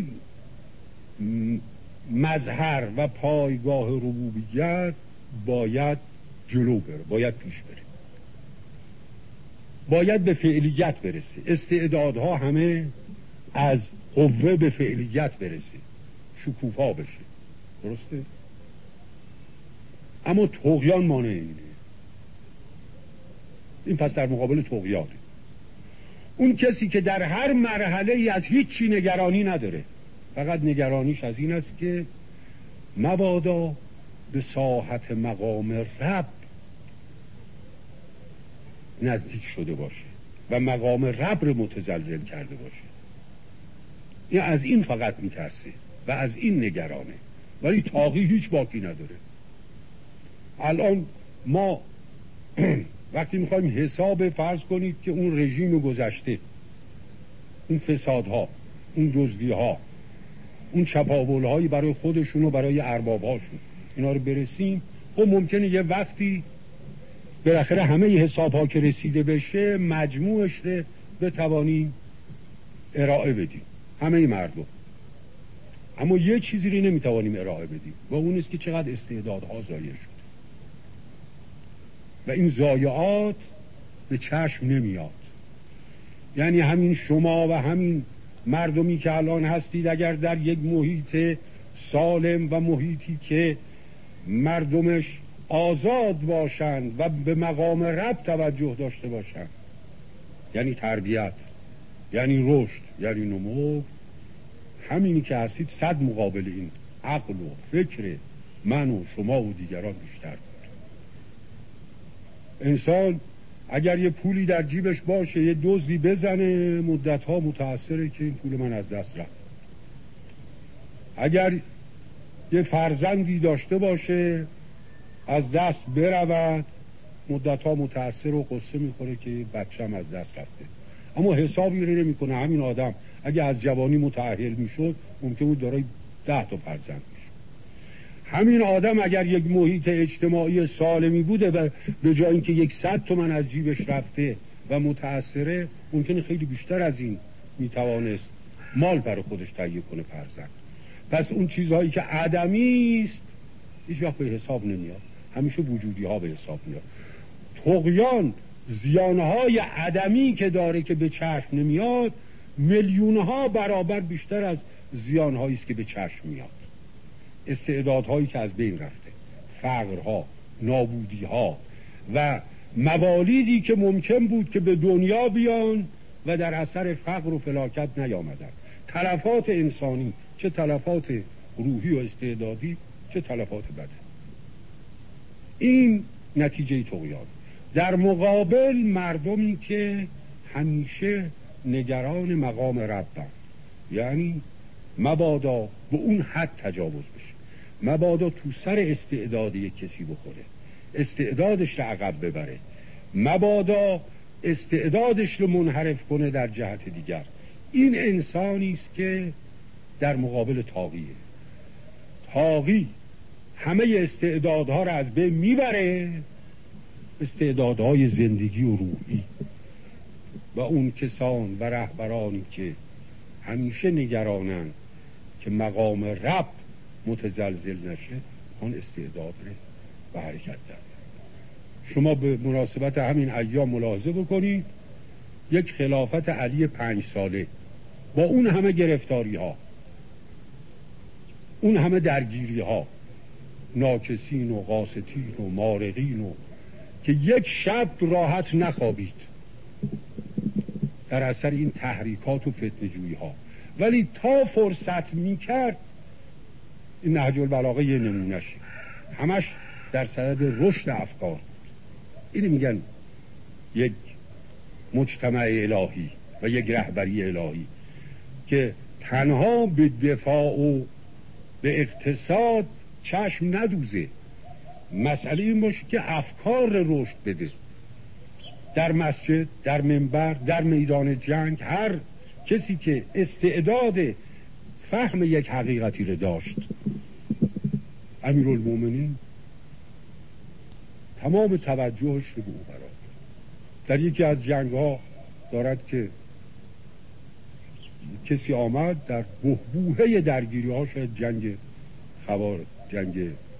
مظهر و پایگاه ربوبیت باید جلو بره، باید پیش بره، باید به فعلیت برسه. استعدادها همه از قوه به فعلیت برسه، شکوفا بشه. درسته؟ اما طغیان مانع اینه. این پس در مقابل طغیانه. اون کسی که در هر مرحله ای از هیچی نگرانی نداره، فقط نگرانیش از این است که مبادا به ساحت مقام رب نزدیک شده باشه و مقام رب رو متزلزل کرده باشه. این از این فقط میترسه و از این نگرانه، ولی طاقی هیچ باکی نداره. الان ما وقتی میخوایم حساب، فرض کنید که اون رژیم گذشته، اون فسادها، اون دزدیها، اون چپاولهایی برای خودشون و برای اربابهاشون، اینا رو برسیم، خب ممکنه یه وقتی بالاخره همه حسابها که رسیده بشه مجموعش رو بتوانیم ارائه بدیم همه مردم. اما یه چیزی رو نمیتوانیم ارائه بدیم و اون است که چقدر استعدادها ضایع شد و این ضایعات به چشم نمیاد. یعنی همین شما و همین مردمی که الان هستید، اگر در یک محیط سالم و محیطی که مردمش آزاد باشند و به مقام رب توجه داشته باشند، یعنی تربیت، یعنی رشد، یعنی نمو، همینی که هستید صد مقابل این عقل و فکر من و شما و دیگران بیشتر بود. انسان اگر یه پولی در جیبش باشه، یه دزدی بزنه، مدتها متأثره که این پول من از دست رفت. اگر یه فرزندی داشته باشه از دست برود، مدتها متأثر و قصه میخوره که بچه‌م از دست رفته. اما حسابی رو نمیکنه همین آدم اگه از جوانی متأهل میشد ممکن بود دارای ده تا فرزند میشد. همین آدم اگر یک محیط اجتماعی سالمی بوده و به جای اینکه یک صد تومن از جیبش رفته و متأثره، ممکنه خیلی بیشتر از این میتوانست مال برای خودش تهیه کنه فرزند. پس اون چیزهایی که عدمی است هیچ وقت به حساب نمیاد، همیشه وجودی ها به حساب میاد. طغیان زیانهای عدمی که داره که به چشم نمیاد میلیونها برابر بیشتر از زیانهایی است که به چشم میاد. استعدادهایی که از بین رفته، فقرها، نابودیها و موالیدی که ممکن بود که به دنیا بیان و در اثر فقر و فلاکت نیامدن. تلفات انسانی، چه تلفات روحی و استعدادی، چه تلفات بدن. این نتیجه طغیان. در مقابل مردمی که همیشه نگران مقام ربن، یعنی مبادا به اون حد تجاوز بشه، مبادا تو سر استعداد یک کسی بخوره، استعدادش رو عقب ببره، مبادا استعدادش رو منحرف کنه در جهت دیگر. این انسانی است که در مقابل طاغیه. طاغی همه استعدادها رو از بین میبره، استعدادهای زندگی و روحی. و اون کسان و رهبرانی که همیشه نگرانن که مقام رب متزلزل نشه، اون استعداد رو به حرکت در. شما به مناسبت همین ایام ملاحظه بکنید، یک خلافت علی پنج ساله با اون همه گرفتاری ها، اون همه درگیری ها، ناکسین و قاستین و مارقین و که یک شب راحت نخوابید در اثر این تحریکات و فتنه‌جویی ها، ولی تا فرصت میکرد، این نهج البلاغه یه نمونه‌شه، همش در صدد رشد افکار. اینو میگن یک مجتمع الهی و یک رهبری الهی که تنها به دفاع و به اقتصاد چشم ندوزه، مسئله این باشه که افکار رشد بده. در مسجد، در منبر، در میدان جنگ، هر کسی که استعداد فهم یک حقیقتی رو داشت، امیرالمومنین تمام توجهش رو به او قرار داد. در یکی از جنگ ها دارد که کسی آمد در بحبوحه درگیری ها، شاید جنگ خوار، جنگ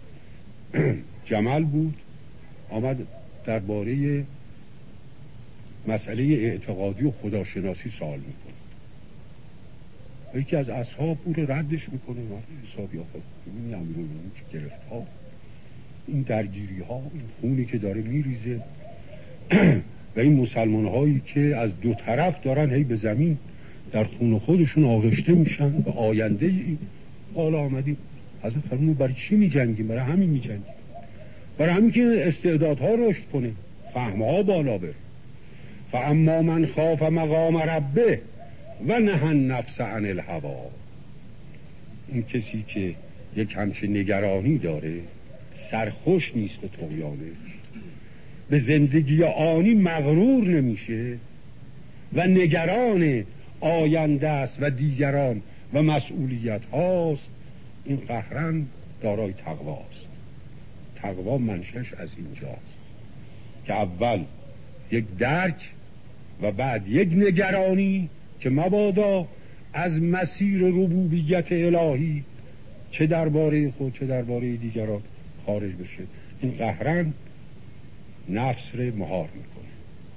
جمل بود، آمد درباره مسئله اعتقادی و خداشناسی سوال میکنه. یکی از اصحاب او رو ردش میکنه و حسابی آخر این امیرالمومنین چه گرفتار، این درگیری ها، این خونی که داره میریزه و این مسلمان هایی که از دو طرف دارن هی به زمین در خون خودشون آغشته میشن و آینده این. حالا آمدیم حضرت فرمود برای چی میجنگیم؟ برای همین میجنگیم، برای همین که استعدادها رشد کنه، فهمها بالا بره. فاما من خاف مقام ربه و نهى النفس عن الهوى، این کسی که یک همچه نگرانی داره، سرخوش نیست به طغیانش، به زندگی آنی مغرور نمیشه و نگران آینده است و دیگران و مسئولیت هاست، این قهرن دارای تقواست. تقوا منشش از اینجاست که اول یک درک و بعد یک نگرانی که مبادا از مسیر ربوبیت الهی چه درباره خود چه درباره دیگران خارج بشه. این قهرن نفس رو مهار میکنه،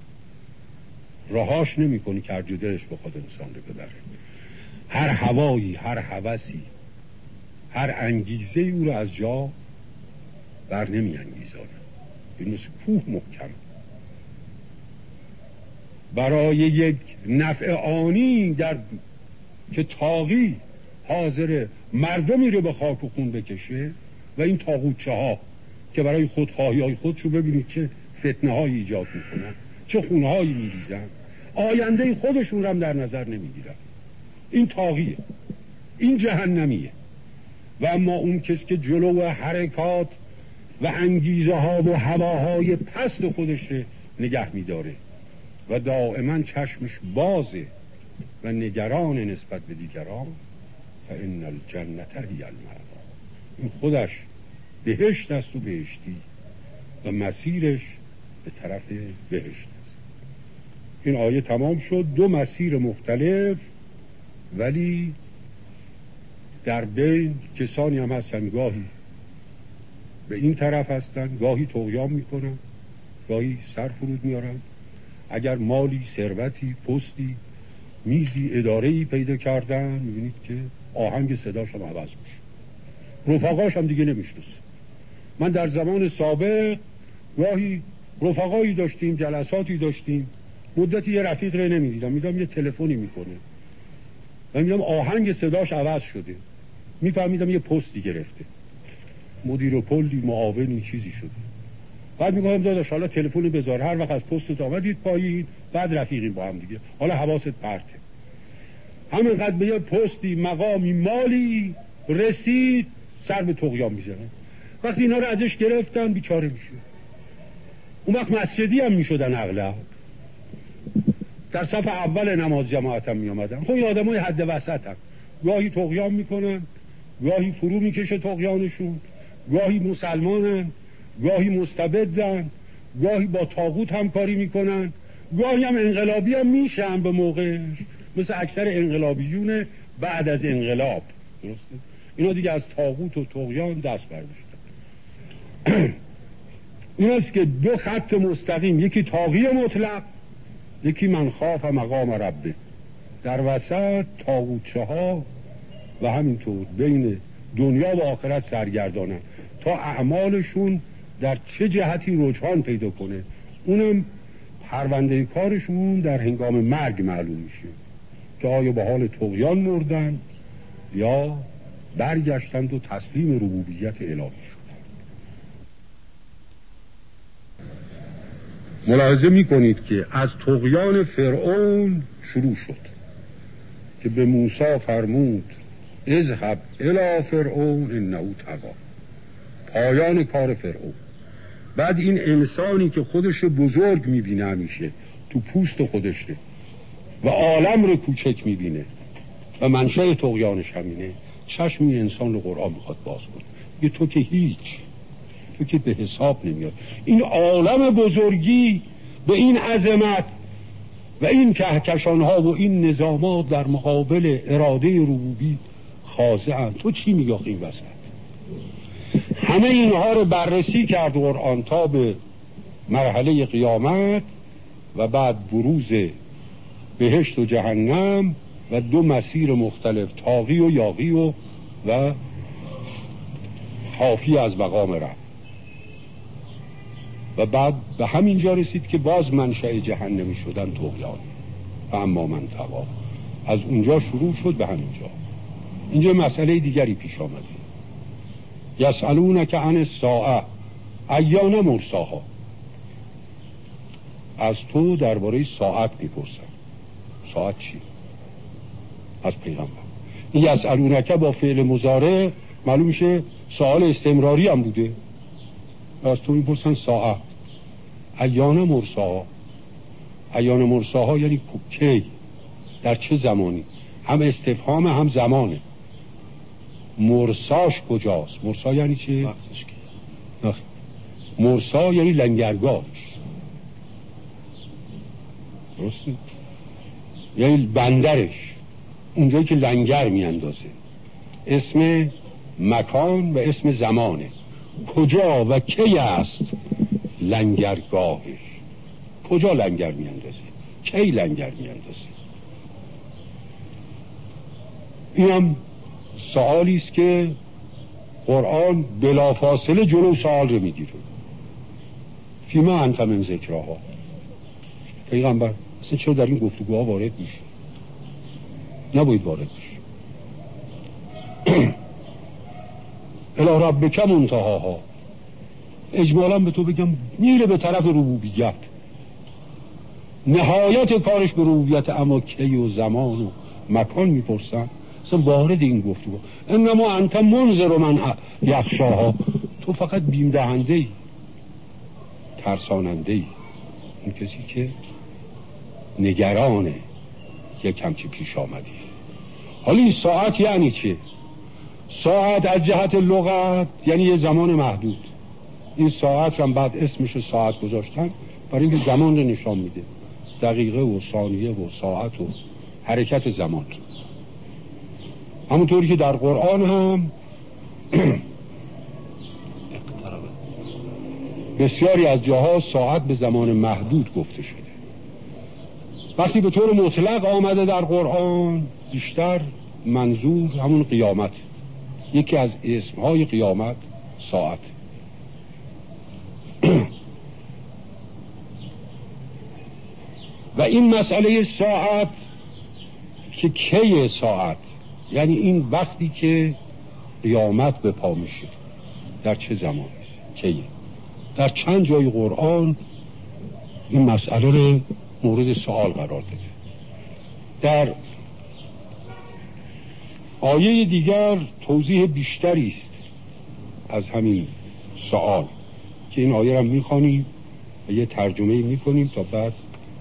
رهاش نمیکنه که هر جدرش بخواد انسان رو ببره. هر هوایی، هر هوسی، هر انگیزه او رو از جا بر نمی انگیزانه. این مثل کوه محکم. برای یک نفع آنی در که طاغی حاضر مردمی رو به خاک و خون بکشه و این طاغوتچه ها که برای خودخواهی های خودشو ببینید چه فتنه هایی ایجاد میکنن، چه خونه هایی میریزن، آینده خودشون رو هم در نظر نمیگیرن. این طاغیه، این جهنمیه. و اما اون کسی که جلو حرکات و انگیزه ها و هواهای پست خودش نگه میداره و دائما چشمش بازه و نگران نسبت به دیگران، فإن الجنة هی المأوی، این خودش بهشت است و بهشتی و مسیرش به طرف بهشت است. این آیه تمام شد. دو مسیر مختلف، ولی در بین کسانی هم هستن گاهی به این طرف هستن، گاهی طغیان میکنن، گاهی سر فرود میارن. اگر مالی، ثروتی، پستی، میزی، اداره‌ای پیدا کردن، میبینید که آهنگ صداش هم عوض میشه، رفقاش هم دیگه نمیشناسه. من در زمان سابق گاهی رفقایی داشتیم، جلساتی داشتیم، مدتی یه رفیق رو نمیدیدم، میدم یه تلفنی میکنه و میدم آهنگ صداش عوض شده، میفهمیدم یه پستی گرفته، مدیر و کلی معاونی چیزی شده. بعد میگم داداش حالا تلفن بذار، هر وقت از پستت آمدید پایین بعد رفیقیم با هم دیگه، حالا حواست پرته. همینقدر به یه پستی، مقامی، مالی رسید سر به طغیان میزنه. وقتی اینا رو ازش گرفتن بیچاره میشه. اون وقت مسجدی هم میشدن، اغلب در صف اول نماز جماعت هم میامدن. خب این آدم های حد وسط هم گاهی طغیان میکنن، گاهی فرو میکشه طغیانشون، گاهی مسلمانن، گاهی مستبدن، گاهی با طاغوت همکاری میکنن، گاهی هم انقلابی هم میشن به موقعش، مثل اکثر انقلابیون بعد از انقلاب. درسته؟ اینا دیگه از طاغوت و طغیان دست برداشتن. این است که دو خط مستقیم، یکی طاغی مطلق، یکی من خاف مقام ربه. در وسط طاغوتچه ها و همینطور بین دنیا و آخرت سرگردانن تا اعمالشون در چه جهتی رجحان پیدا کنه. اونم پرونده کارشون در هنگام مرگ معلوم میشه که آیا به حال طغیان مردن یا برگشتند و تسلیم ربوبیت الهی شدند. ملاحظه میکنید که از طغیان فرعون شروع شد که به موسی فرمود اذهب الی فرعون انه طغی، پایان کار فرعون. بعد این انسانی که خودش بزرگ میبینه همیشه تو پوست خودشه و عالم رو کوچک میبینه و منشأ طغیانش همینه، چشم این انسان رو قرآن میخواد باز کنه. یه تو که هیچ، تو که به حساب نمیاد. این عالم بزرگی به این عظمت و این کهکشانها و این نظامات در مقابل اراده ربوبی خاضعند. تو چی میگه این وسط؟ همه اینها رو بررسی کرد قرآن تا به مرحله قیامت و بعد بروز بهشت و جهنم و دو مسیر مختلف، طاغی و یاغی و و خافی از مقام رب. و بعد به همین جا رسید که باز منشأ جهنمی شدن طغیان. اما من طغی، از اونجا شروع شد به همین جا. اینجا مسئله دیگری پیش آمده. یسألونک عن الساعه ایان مرساها، از تو درباره ساعت میپرسن. ساعت چی؟ از پیغمبر. این یسألونک با فعل مضارع معلوم میشه سوال استمراری هم بوده. از تو میپرسن ساعت ایان مرساها. ایان مرساها یعنی کی، در چه زمانی، هم استفهام هم زمانه. مرساش کجاست؟ مرسا یعنی چه؟ مرسا یعنی لنگرگاهش، درسته؟ یعنی بندرش، اونجایی که لنگر میاندازه. اسم مکان و اسم زمانه. کجا و کی است لنگرگاهش؟ کجا لنگر میاندازه؟ کی لنگر میاندازه؟ اینم سوالی است که قرآن بلافاصله جلو سوال رو میگیره. فیما انت من ذکرها، پیغمبر اصلا چرا در این گفتگوها وارد میشه؟ نباید وارد بشه. الی ربک منتهاها، اجمالا به تو بگم میره به طرف ربوبیت، نهایت کارش به ربوبیت، اما کی و زمان و مکان میپرسن، اصلا وارد این گفتگو. انما انت منذر من یخشاها، تو فقط بیم دهنده ای، ترساننده ای، این کسی که نگرانه یک همچی پیش آمدی. حالا این ساعت یعنی چه؟ ساعت از جهت لغت یعنی یه زمان محدود. این ساعت هم بعد اسمش ساعت گذاشتن برای اینکه زمان رو نشان میده، دقیقه و ثانیه و ساعت و حرکت زمان. همونطوری که در قرآن هم بسیاری از جاها ساعت به زمان محدود گفته شده. وقتی به طور مطلق آمده در قرآن، بیشتر منظور همون قیامت، یکی از اسمهای قیامت ساعت. و این مسئله ساعت که کی ساعت، یعنی این وقتی که قیامت به پا میشه در چه زمانی کیه، در چند جای قرآن این مسئله رو مورد سوال قرار داده. در آیه دیگر توضیح بیشتری است از همین سوال که این آیه رو میخوانیم و یه ترجمه میکنیم تا بعد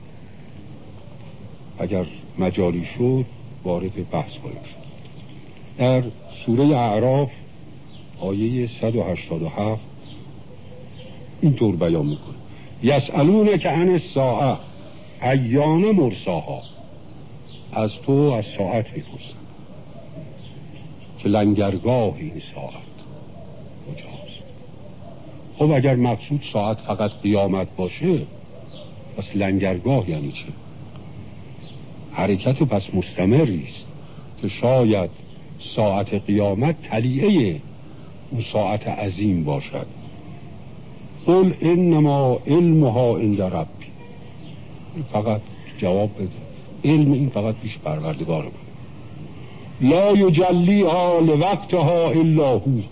اگر مجالی شد وارد بحث کنیم. در سوره اعراف آیه صد و هشتاد و هفت اینطور بیان میکنه: یسألونک عن الساعه ایان مرساها، از تو از ساعت میپرسن که لنگرگاه این ساعت کجاست. خب اگر مقصود ساعت فقط قیامت باشه، پس لنگرگاه یعنی چه؟ حرکت پس مستمری است که شاید ساعت قیامت تلیعه اون ساعت عظیم باشد. قل انما علمها عند ربی، فقط جواب بده علم این فقط پیش پروردگار من. لا یجلیها لوقتها الا هو،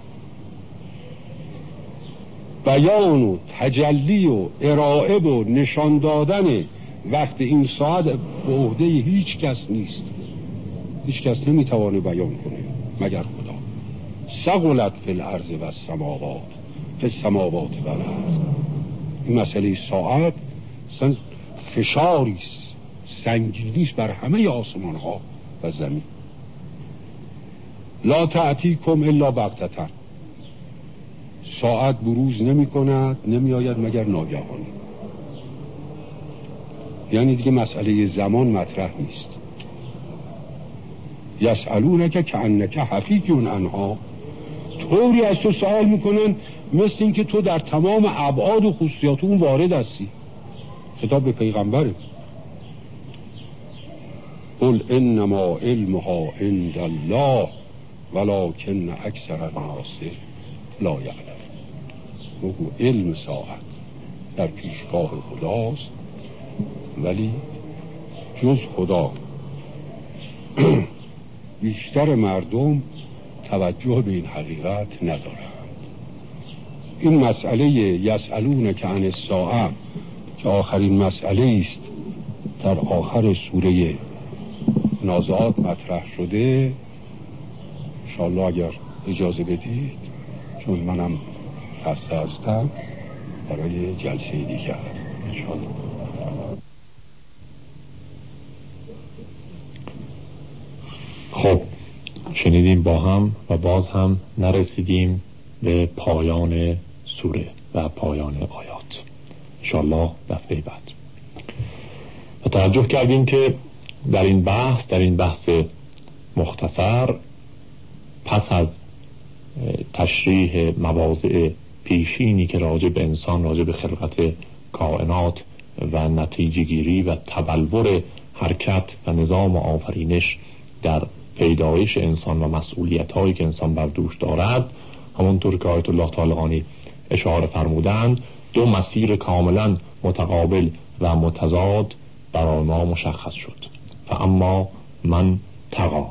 بیان و تجلی و ارائه و نشان دادن وقت این ساعت به عهده هیچ کس نیست، هیچ کس نمیتوانه بیان کنه مگر خدا. ثقلت فی الارض و السماوات، فی السماوات و الارض. این مسئله ساعت اصلا فشاری است، سنگینی است بر همه آسمان ها و زمین. لا تأتیکم الا بغتة، ساعت بروز نمی کند، نمی آید مگر ناگهانی. یعنی دیگه مسئله زمان مطرح نیست. یسألونک کأنک حفی عنها، طوری از تو سوال میکنن مثل این که تو در تمام ابعاد و خصوصیات اون وارد هستی. خطاب به پیغمبره. قل انما علمها عند الله ولکن اکثر الناس لا یعلمون. بگو علم ساعت در پیشگاه خداست، ولی جز خدا بیشتر مردم توجه به این حقیقت ندارند. این مسئله یسألونک عن الساعه که آخرین مسئله است در آخر سوره نازعات مطرح شده، انشاءالله اگر اجازه بدید، چون منم خسته هستم، برای جلسه دیگر انشاءالله. خب شنیدیم با هم و باز هم نرسیدیم به پایان سوره و پایان آیات. انشاءالله دفعه بعد. و توجه کردیم که در این بحث در این بحث مختصر پس از تشریح مواضع پیشینی که راجع به انسان، راجع به خلقت کائنات و نتیجه گیری و تبلور حرکت و نظام آفرینش در پیدایش انسان و مسئولیت هایی که انسان بر دوش دارد، همونطور که آیت الله طالقانی اشاره فرمودند، دو مسیر کاملا متقابل و متضاد برای ما مشخص شد. فاما من تقا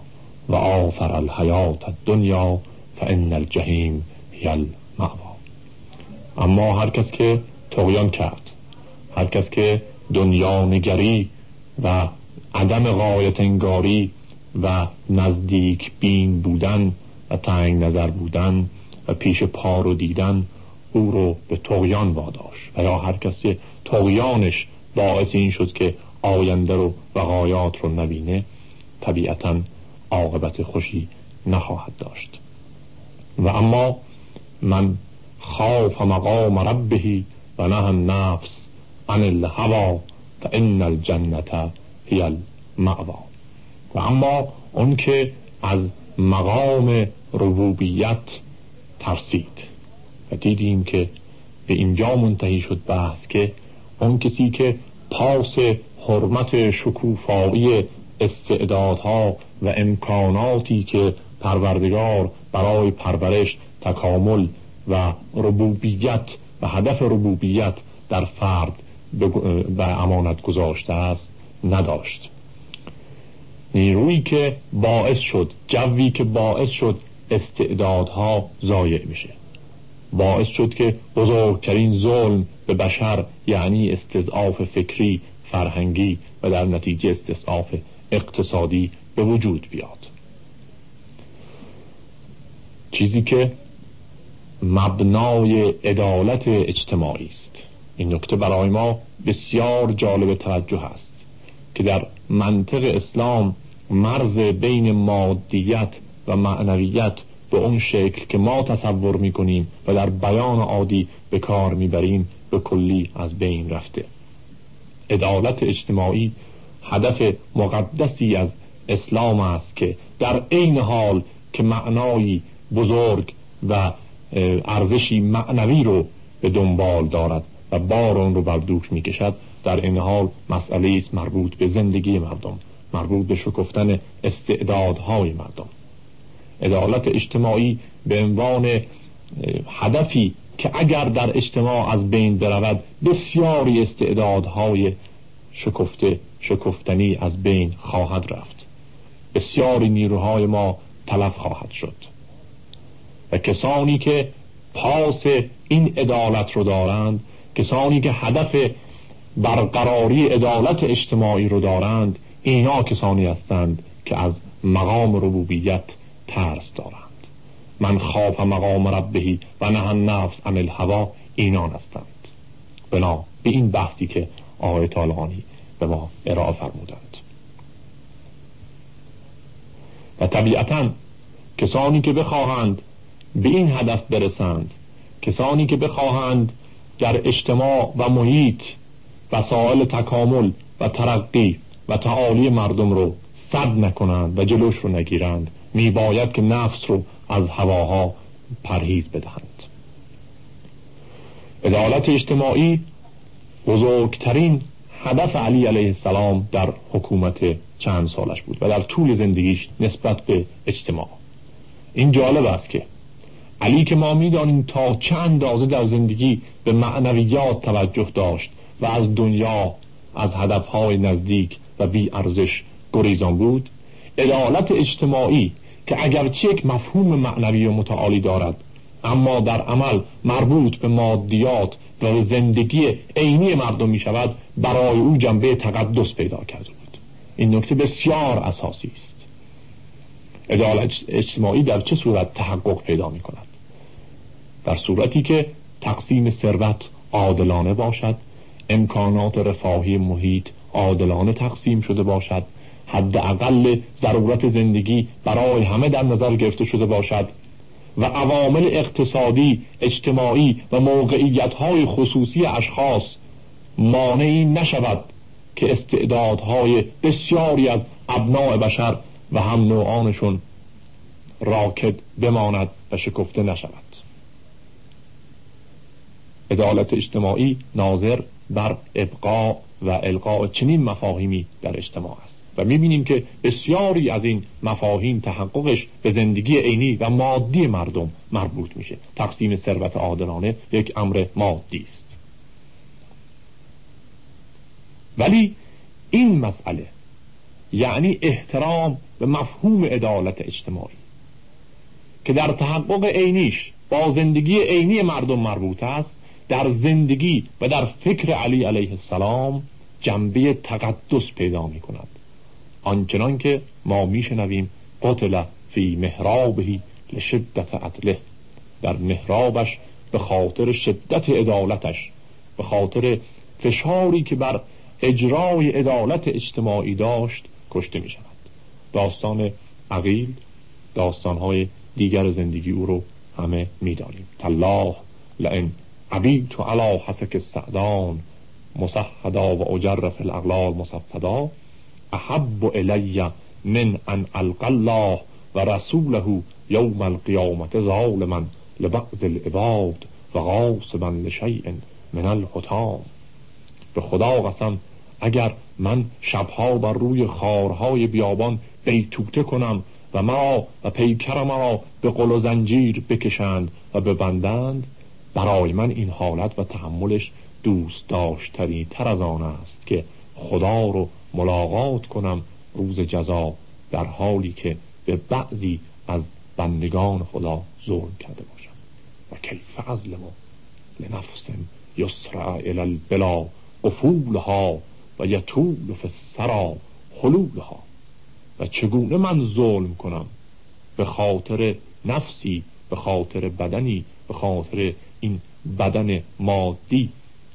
و آثر الحیات الدنیا فان الجحیم هی المأوی. اما هر کس که طغیان کرد، هر کس که دنیا نگری و عدم غایت انگاری و نزدیک بین بودن و تنگ نظر بودن و پیش پا رو دیدن او رو به طغیان واداشت، و یا هر کسی طغیانش باعث این شد که آینده رو و غایات رو نبینه، طبیعتاً عاقبت خوشی نخواهد داشت. و اما من خاف مقام ربه و نهى النفس عن الهوى فان الجنة هی المأوی. و اما اون که از مقام ربوبیت ترسید و دیدیم که به اینجا منتهی شد بحث که اون کسی که پاس حرمت شکوفایی استعدادها و امکاناتی که پروردگار برای پرورش، تکامل و ربوبیت و هدف ربوبیت در فرد و امانت گذاشته است نداشت، نیرویی که باعث شد، جوی که باعث شد استعدادها ضایع بشه، باعث شد که بزرگترین ظلم به بشر یعنی استضعاف فکری، فرهنگی و در نتیجه استضعاف اقتصادی به وجود بیاد. چیزی که مبنای عدالت اجتماعی است. این نکته برای ما بسیار جالب توجه است که در منطق اسلام مرز بین مادیت و معنویت به اون شکل که ما تصور میکنیم و در بیان عادی به کار میبریم به کلی از بین رفته. عدالت اجتماعی هدف مقدسی از اسلام است که در عین حال که معنایی بزرگ و ارزشی معنوی رو به دنبال دارد و بار اون رو بر دوش میکشد، در این حال مسئله است مربوط به زندگی مردم، مربوط به شکفتن استعدادهای مردم. عدالت اجتماعی به عنوان هدفی که اگر در اجتماع از بین برود بسیاری استعدادهای شکفته شکفتنی از بین خواهد رفت، بسیاری نیروهای ما تلف خواهد شد و کسانی که پاس این عدالت رو دارند، کسانی که هدف برقراری عدالت اجتماعی رو دارند، اینا کسانی هستند که از مقام ربوبیت ترس دارند. من خاف مقام ربه و نهى النفس عن الهوى، اینان هستند. بنا به این بحثی که آقای طالقانی به ما ارائه فرمودند. و طبیعتاً کسانی که بخواهند به این هدف برسند، کسانی که بخواهند در اجتماع و محیط وسایل تکامل و ترقی و تعالی مردم رو سد نکنند و جلوش رو نگیرند، میباید که نفس رو از هواها پرهیز بدهند. عدالت اجتماعی بزرگترین هدف علی علیه السلام در حکومت چند سالش بود و در طول زندگیش نسبت به اجتماع. این جالب است که علی که ما میدانیم تا چه اندازه در زندگی به معنویات توجه داشت و از دنیا، از هدفهای نزدیک و بی ارزش گریزان بود، عدالت اجتماعی که اگرچه یک مفهوم معنوی و متعالی دارد اما در عمل مربوط به مادیات و به زندگی عینی مردم می شود، برای او جنبه تقدس پیدا کرده بود. این نکته بسیار اساسی است. عدالت اجتماعی در چه صورت تحقق پیدا می کند؟ در صورتی که تقسیم ثروت عادلانه باشد، امکانات رفاهی محیط عادلانه تقسیم شده باشد، حداقل ضرورت زندگی برای همه در نظر گرفته شده باشد و عوامل اقتصادی، اجتماعی و موقعیت‌های خصوصی اشخاص مانعی نشود که استعدادهای بسیاری از ابناء بشر و هم نوعانشون راکد بماند و شکفته نشود. عدالت اجتماعی ناظر بر ابقاء و القاء چنین مفاهیمی در اجتماع است و می‌بینیم که بسیاری از این مفاهیم تحققش به زندگی عینی و مادی مردم مربوط میشه. تقسیم ثروت عادلانه یک امر مادی است. ولی این مسئله یعنی احترام به مفهوم عدالت اجتماعی که در تحقق عینیش با زندگی عینی مردم مربوط است، در زندگی و در فکر علی علیه السلام جنبه تقدس پیدا می کند، آنچنان که ما می شنویم قتل فی محرابه لشدت عدله، در محرابش به خاطر شدت عدالتش، به خاطر فشاری که بر اجرای عدالت اجتماعی داشت کشته می شود. داستان عقیل، داستانهای دیگر زندگی او رو همه می دانیم. تالله لئن عبیت علی حسک السعدان مصحدا و اجر فی الاغلال مصفدا احب الی من ان القی الله و رسوله یوم القیامت ظالما لبعض العباد و غاصبا لشیء من الحطام. به خدا قسم اگر من شبها بر روی خارهای بیابان بیتوته کنم و مرا و پیکر مرا به قل و زنجیر بکشند و ببندند، برای من این حالت و تحملش دوست داشتنی تر از آن است که خدا رو ملاقات کنم روز جزا در حالی که به بعضی از بندگان خدا ظلم کرده باشم. و کیف ازلم لنفس یسرع الی البلا افولها و یطول فی السرا حلولها. و چگونه من ظلم کنم به خاطر نفسی، به خاطر بدنی، به خاطر این بدن مادی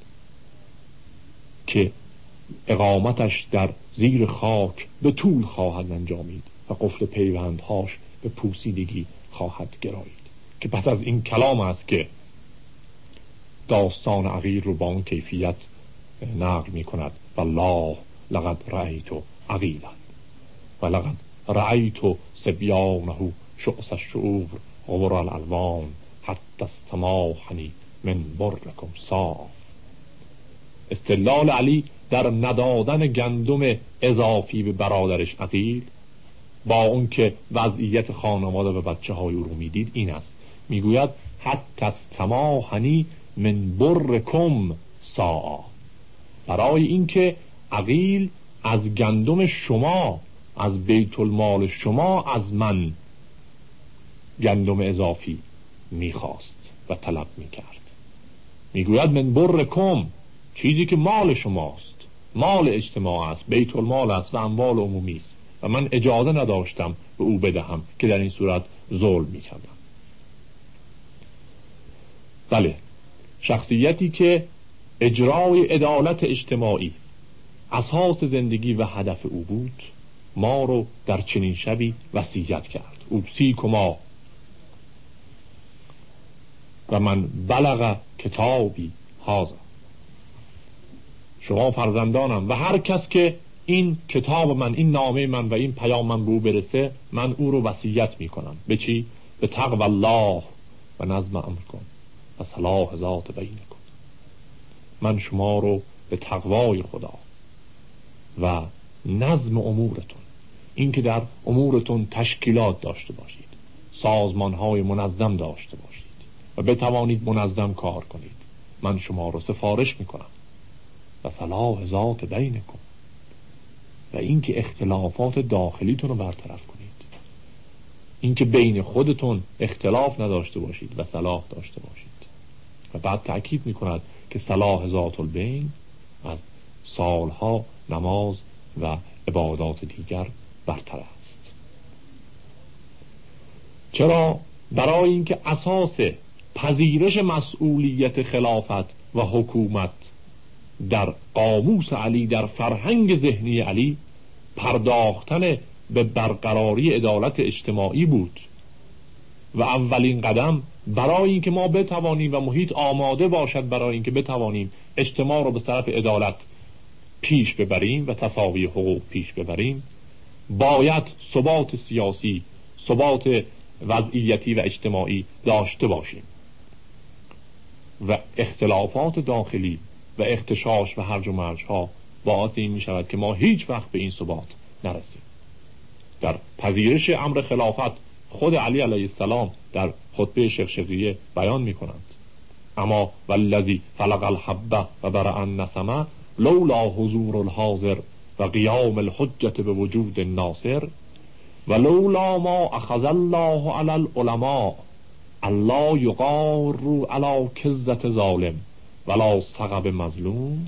که اقامتش در زیر خاک به طول خواهد انجامید و قفل پیوندهاش به پوسیدگی خواهد گرایید. که پس از این کلام است که داستان عقیل رو با اون کیفیت نقل می کند. والله لقد رأیت عقیلا و لقد رأیت سبیانه شعث الشعور غبر الالوان حتی استماحنی من برکم صاف. استدلال علی در ندادن گندم اضافی به برادرش عقیل با اون که وضعیت خانواده و بچه های او رو میدید این است، میگوید حتی استماحنی من برکم صاف، برای اینکه عقیل از گندم شما، از بیت المال شما از من گندم اضافی میخواست و طلب میکرد. میگوید من برکم، چیزی که مال شماست، مال اجتماع است، بیت المال است و اموال عمومی است و من اجازه نداشتم به او بدهم که در این صورت ظلم میکردم. بله، شخصیتی که اجرای عدالت اجتماعی اساس زندگی و هدف او بود، ما رو در چنین شبی وصیت کرد. اوصیکما و من بلغ کتابی هذا، شما فرزندانم و هر کس که این کتاب من، این نامه من و این پیام من به او برسه، من او رو وصیت می کنم. به چی؟ به تقوی الله و نظم امرکم و صلاح ذات بینکم. من شما رو به تقوای خدا و نظم امورتون، این که در امورتون تشکیلات داشته باشید، سازمانهای منظم داشته باشید و بتوانید منظم کار کنید، من شما رو سفارش میکنم. و صلاح ذات بینکم، و این که اختلافات داخلیتون رو برطرف کنید، این که بین خودتون اختلاف نداشته باشید و صلاح داشته باشید. و بعد تأکید میکند که صلاح ذات البین از سالها نماز و عبادات دیگر برتر است. چرا؟ برای اینکه اساس پذیرش مسئولیت خلافت و حکومت در قاموس علی، در فرهنگ ذهنی علی، پرداختن به برقراری عدالت اجتماعی بود و اولین قدم برای اینکه ما بتوانیم و محیط آماده باشد برای اینکه بتوانیم اجتماع رو به طرف عدالت پیش ببریم و تساوی حقوق پیش ببریم، باید ثبات سیاسی، ثبات وضعیتی و اجتماعی داشته باشیم و اختلافات داخلی و اختشاش و هرج و مرج ها باعث این می شود که ما هیچ وقت به این ثبات نرسیم. در پذیرش امر خلافت خود علی علیه السلام در خطبه شقشقیه بیان می کنند: اما والذی فلق الحبه و برأ النسمه لولا حضور الحاضر و قیام الحجت به وجود الناصر ولولا ما اخذ الله علی العلماء الله یقار علی کذة ظالم ولا سقب مظلوم.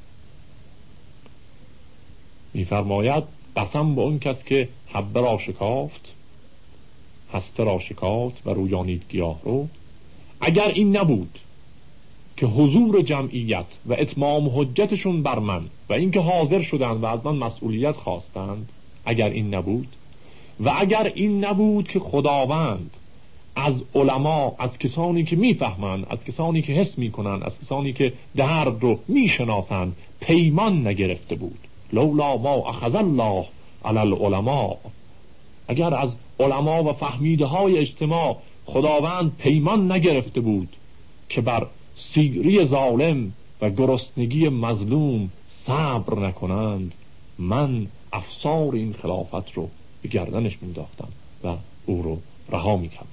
میفرماید قسم به اون کس که حبه را شکافت، هسته را شکافت و رویانید گیاه رو، اگر این نبود که حضور جمعیت و اتمام حجتشون بر من و اینکه حاضر شدند و از من مسئولیت خواستند، اگر این نبود و اگر این نبود که خداوند از علما، از کسانی که میفهمند، از کسانی که حس میکنند، از کسانی که درد رو میشناسند پیمان نگرفته بود، لولا ما اخذ الله علی العلماء، اگر از علما و فهمیده های اجتماع خداوند پیمان نگرفته بود که بر سیری ظالم و گرسنگی مظلوم صبر نکنند، من افسار این خلافت رو به گردنش مینداختم و او رو رها میکردم.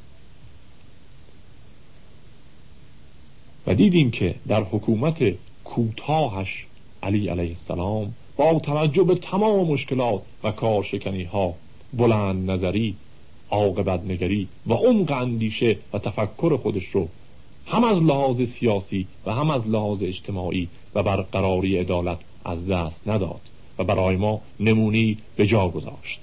و دیدیم که در حکومت کوتاهش علی علیه السلام با توجه به تمام مشکلات و کارشکنی ها بلند نظری، عاقبت نگری و عمق اندیشه و تفکر خودش رو هم از لحاظ سیاسی و هم از لحاظ اجتماعی و برقراری عدالت از دست نداد و برای ما نمونه‌ای به جا گذاشت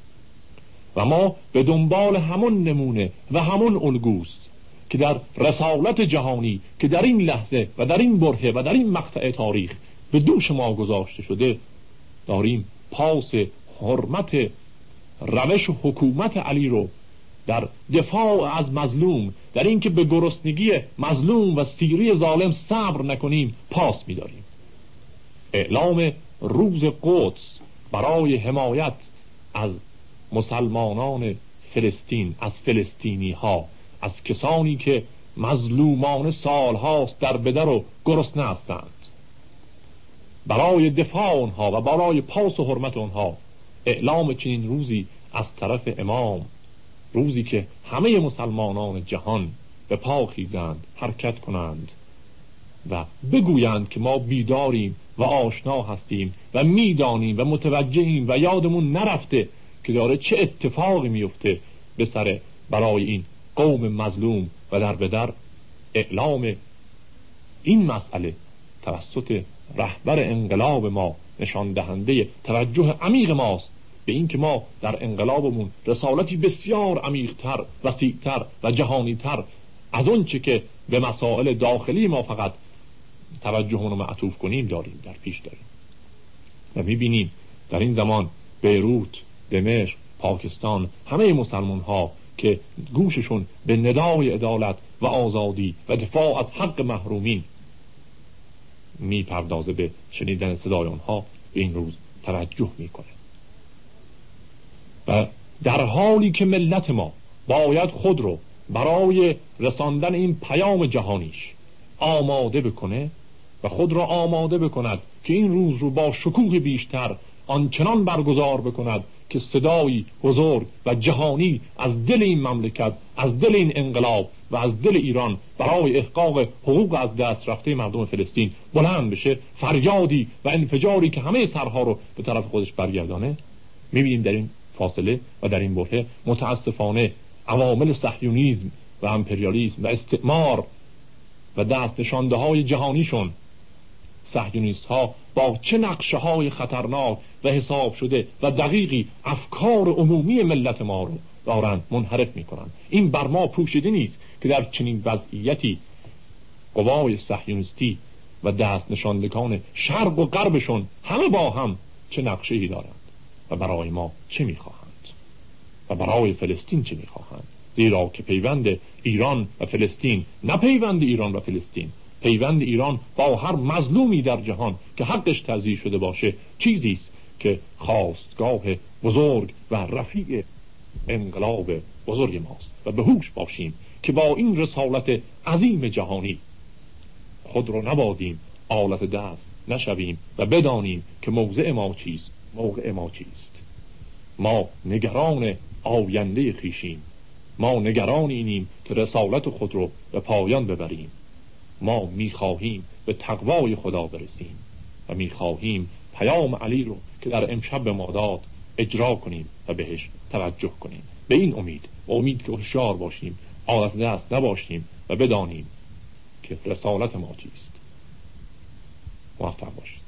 و ما به دنبال همون نمونه و همون الگوست که در رسالت جهانی که در این لحظه و در این برهه و در این مقطع تاریخ به دوش ما گذاشته شده داریم پاس حرمت روش حکومت علی رو در دفاع از مظلوم، در اینکه به گرسنگی مظلوم و سیری ظالم صبر نکنیم پاس می‌داریم. اعلام روز قدس برای حمایت از مسلمانان فلسطین، از فلسطینی ها، از کسانی که مظلومان سالهاست در بدر و گرسنه هستند، برای دفاع آنها و برای پاس و حرمت آنها اعلام چنین روزی از طرف امام، روزی که همه مسلمانان جهان به پا خیزند، حرکت کنند و بگویند که ما بیداریم و آشنا هستیم و میدانیم و متوجهیم و یادمون نرفته که داره چه اتفاقی میفته به سر برای این قوم مظلوم و در بدر. اعلام این مسئله توسط رهبر انقلاب ما نشان دهنده توجه عمیق ماست به این که ما در انقلابمون رسالتی بسیار عمیق‌تر، وسیع‌تر و جهانی‌تر از اون چه که به مسائل داخلی ما فقط توجهمون رو معطوف کنیم داریم، در پیش داریم. و می‌بینیم در این زمان بیروت، دمشق، پاکستان، همه مسلمان ها که گوششون به ندای عدالت و آزادی و دفاع از حق محرومین میپردازه، به شنیدن صدای آنها به این روز توجه میکنه. و در حالی که ملت ما باید خود رو برای رساندن این پیام جهانیش آماده بکنه و خود را آماده بکند که این روز رو با شکوه بیشتر آنچنان برگزار بکند که صدایی بزرگ و جهانی از دل این مملکت، از دل این انقلاب و از دل ایران برای احقاق حقوق از دست رفته مردم فلسطین بلند بشه، فریادی و انفجاری که همه سرها رو به طرف خودش برگردانه. می‌بینیم در این فاصله و در این برهه متاسفانه عوامل صهیونیسم و امپریالیسم و استعمار و دست نشانده های جهانیشون، صهیونیست ها با چه نقشه های خطرناک و حساب شده و دقیقی افکار عمومی ملت ما رو دارن منحرف میکنن. این بر ما پوشیده نیست که در چنین وضعیتی قوای صهیونیستی و دست نشاندگان شرق و غربشون همه با هم چه نقشه‌ای دارند و برای ما چه میخواهند و برای فلسطین چه میخواهند. زیرا که پیوند ایران و فلسطین، نه پیوند ایران و فلسطین، پیوند ایران با هر مظلومی در جهان که حقش تضییع شده باشه چیزی است که خواستگاه بزرگ و رفیع انقلاب بزرگ ماست. و به هوش باشیم که با این رسالت عظیم جهانی خود رو نبازیم، آلت دست نشویم و بدانیم که موضع ما چیست، موقع ما چیست. ما نگران آینده خویشیم، ما نگران اینیم که رسالت خود رو به پایان ببریم. ما میخواهیم به تقوای خدا برسیم و میخواهیم پیام علی رو که در امشب به ما داد اجرا کنیم و بهش توجه کنیم. به این امید و امید که هوشیار باشیم، عادت دست نباشیم و بدانیم که رسالت ما چیست. موفق باشید.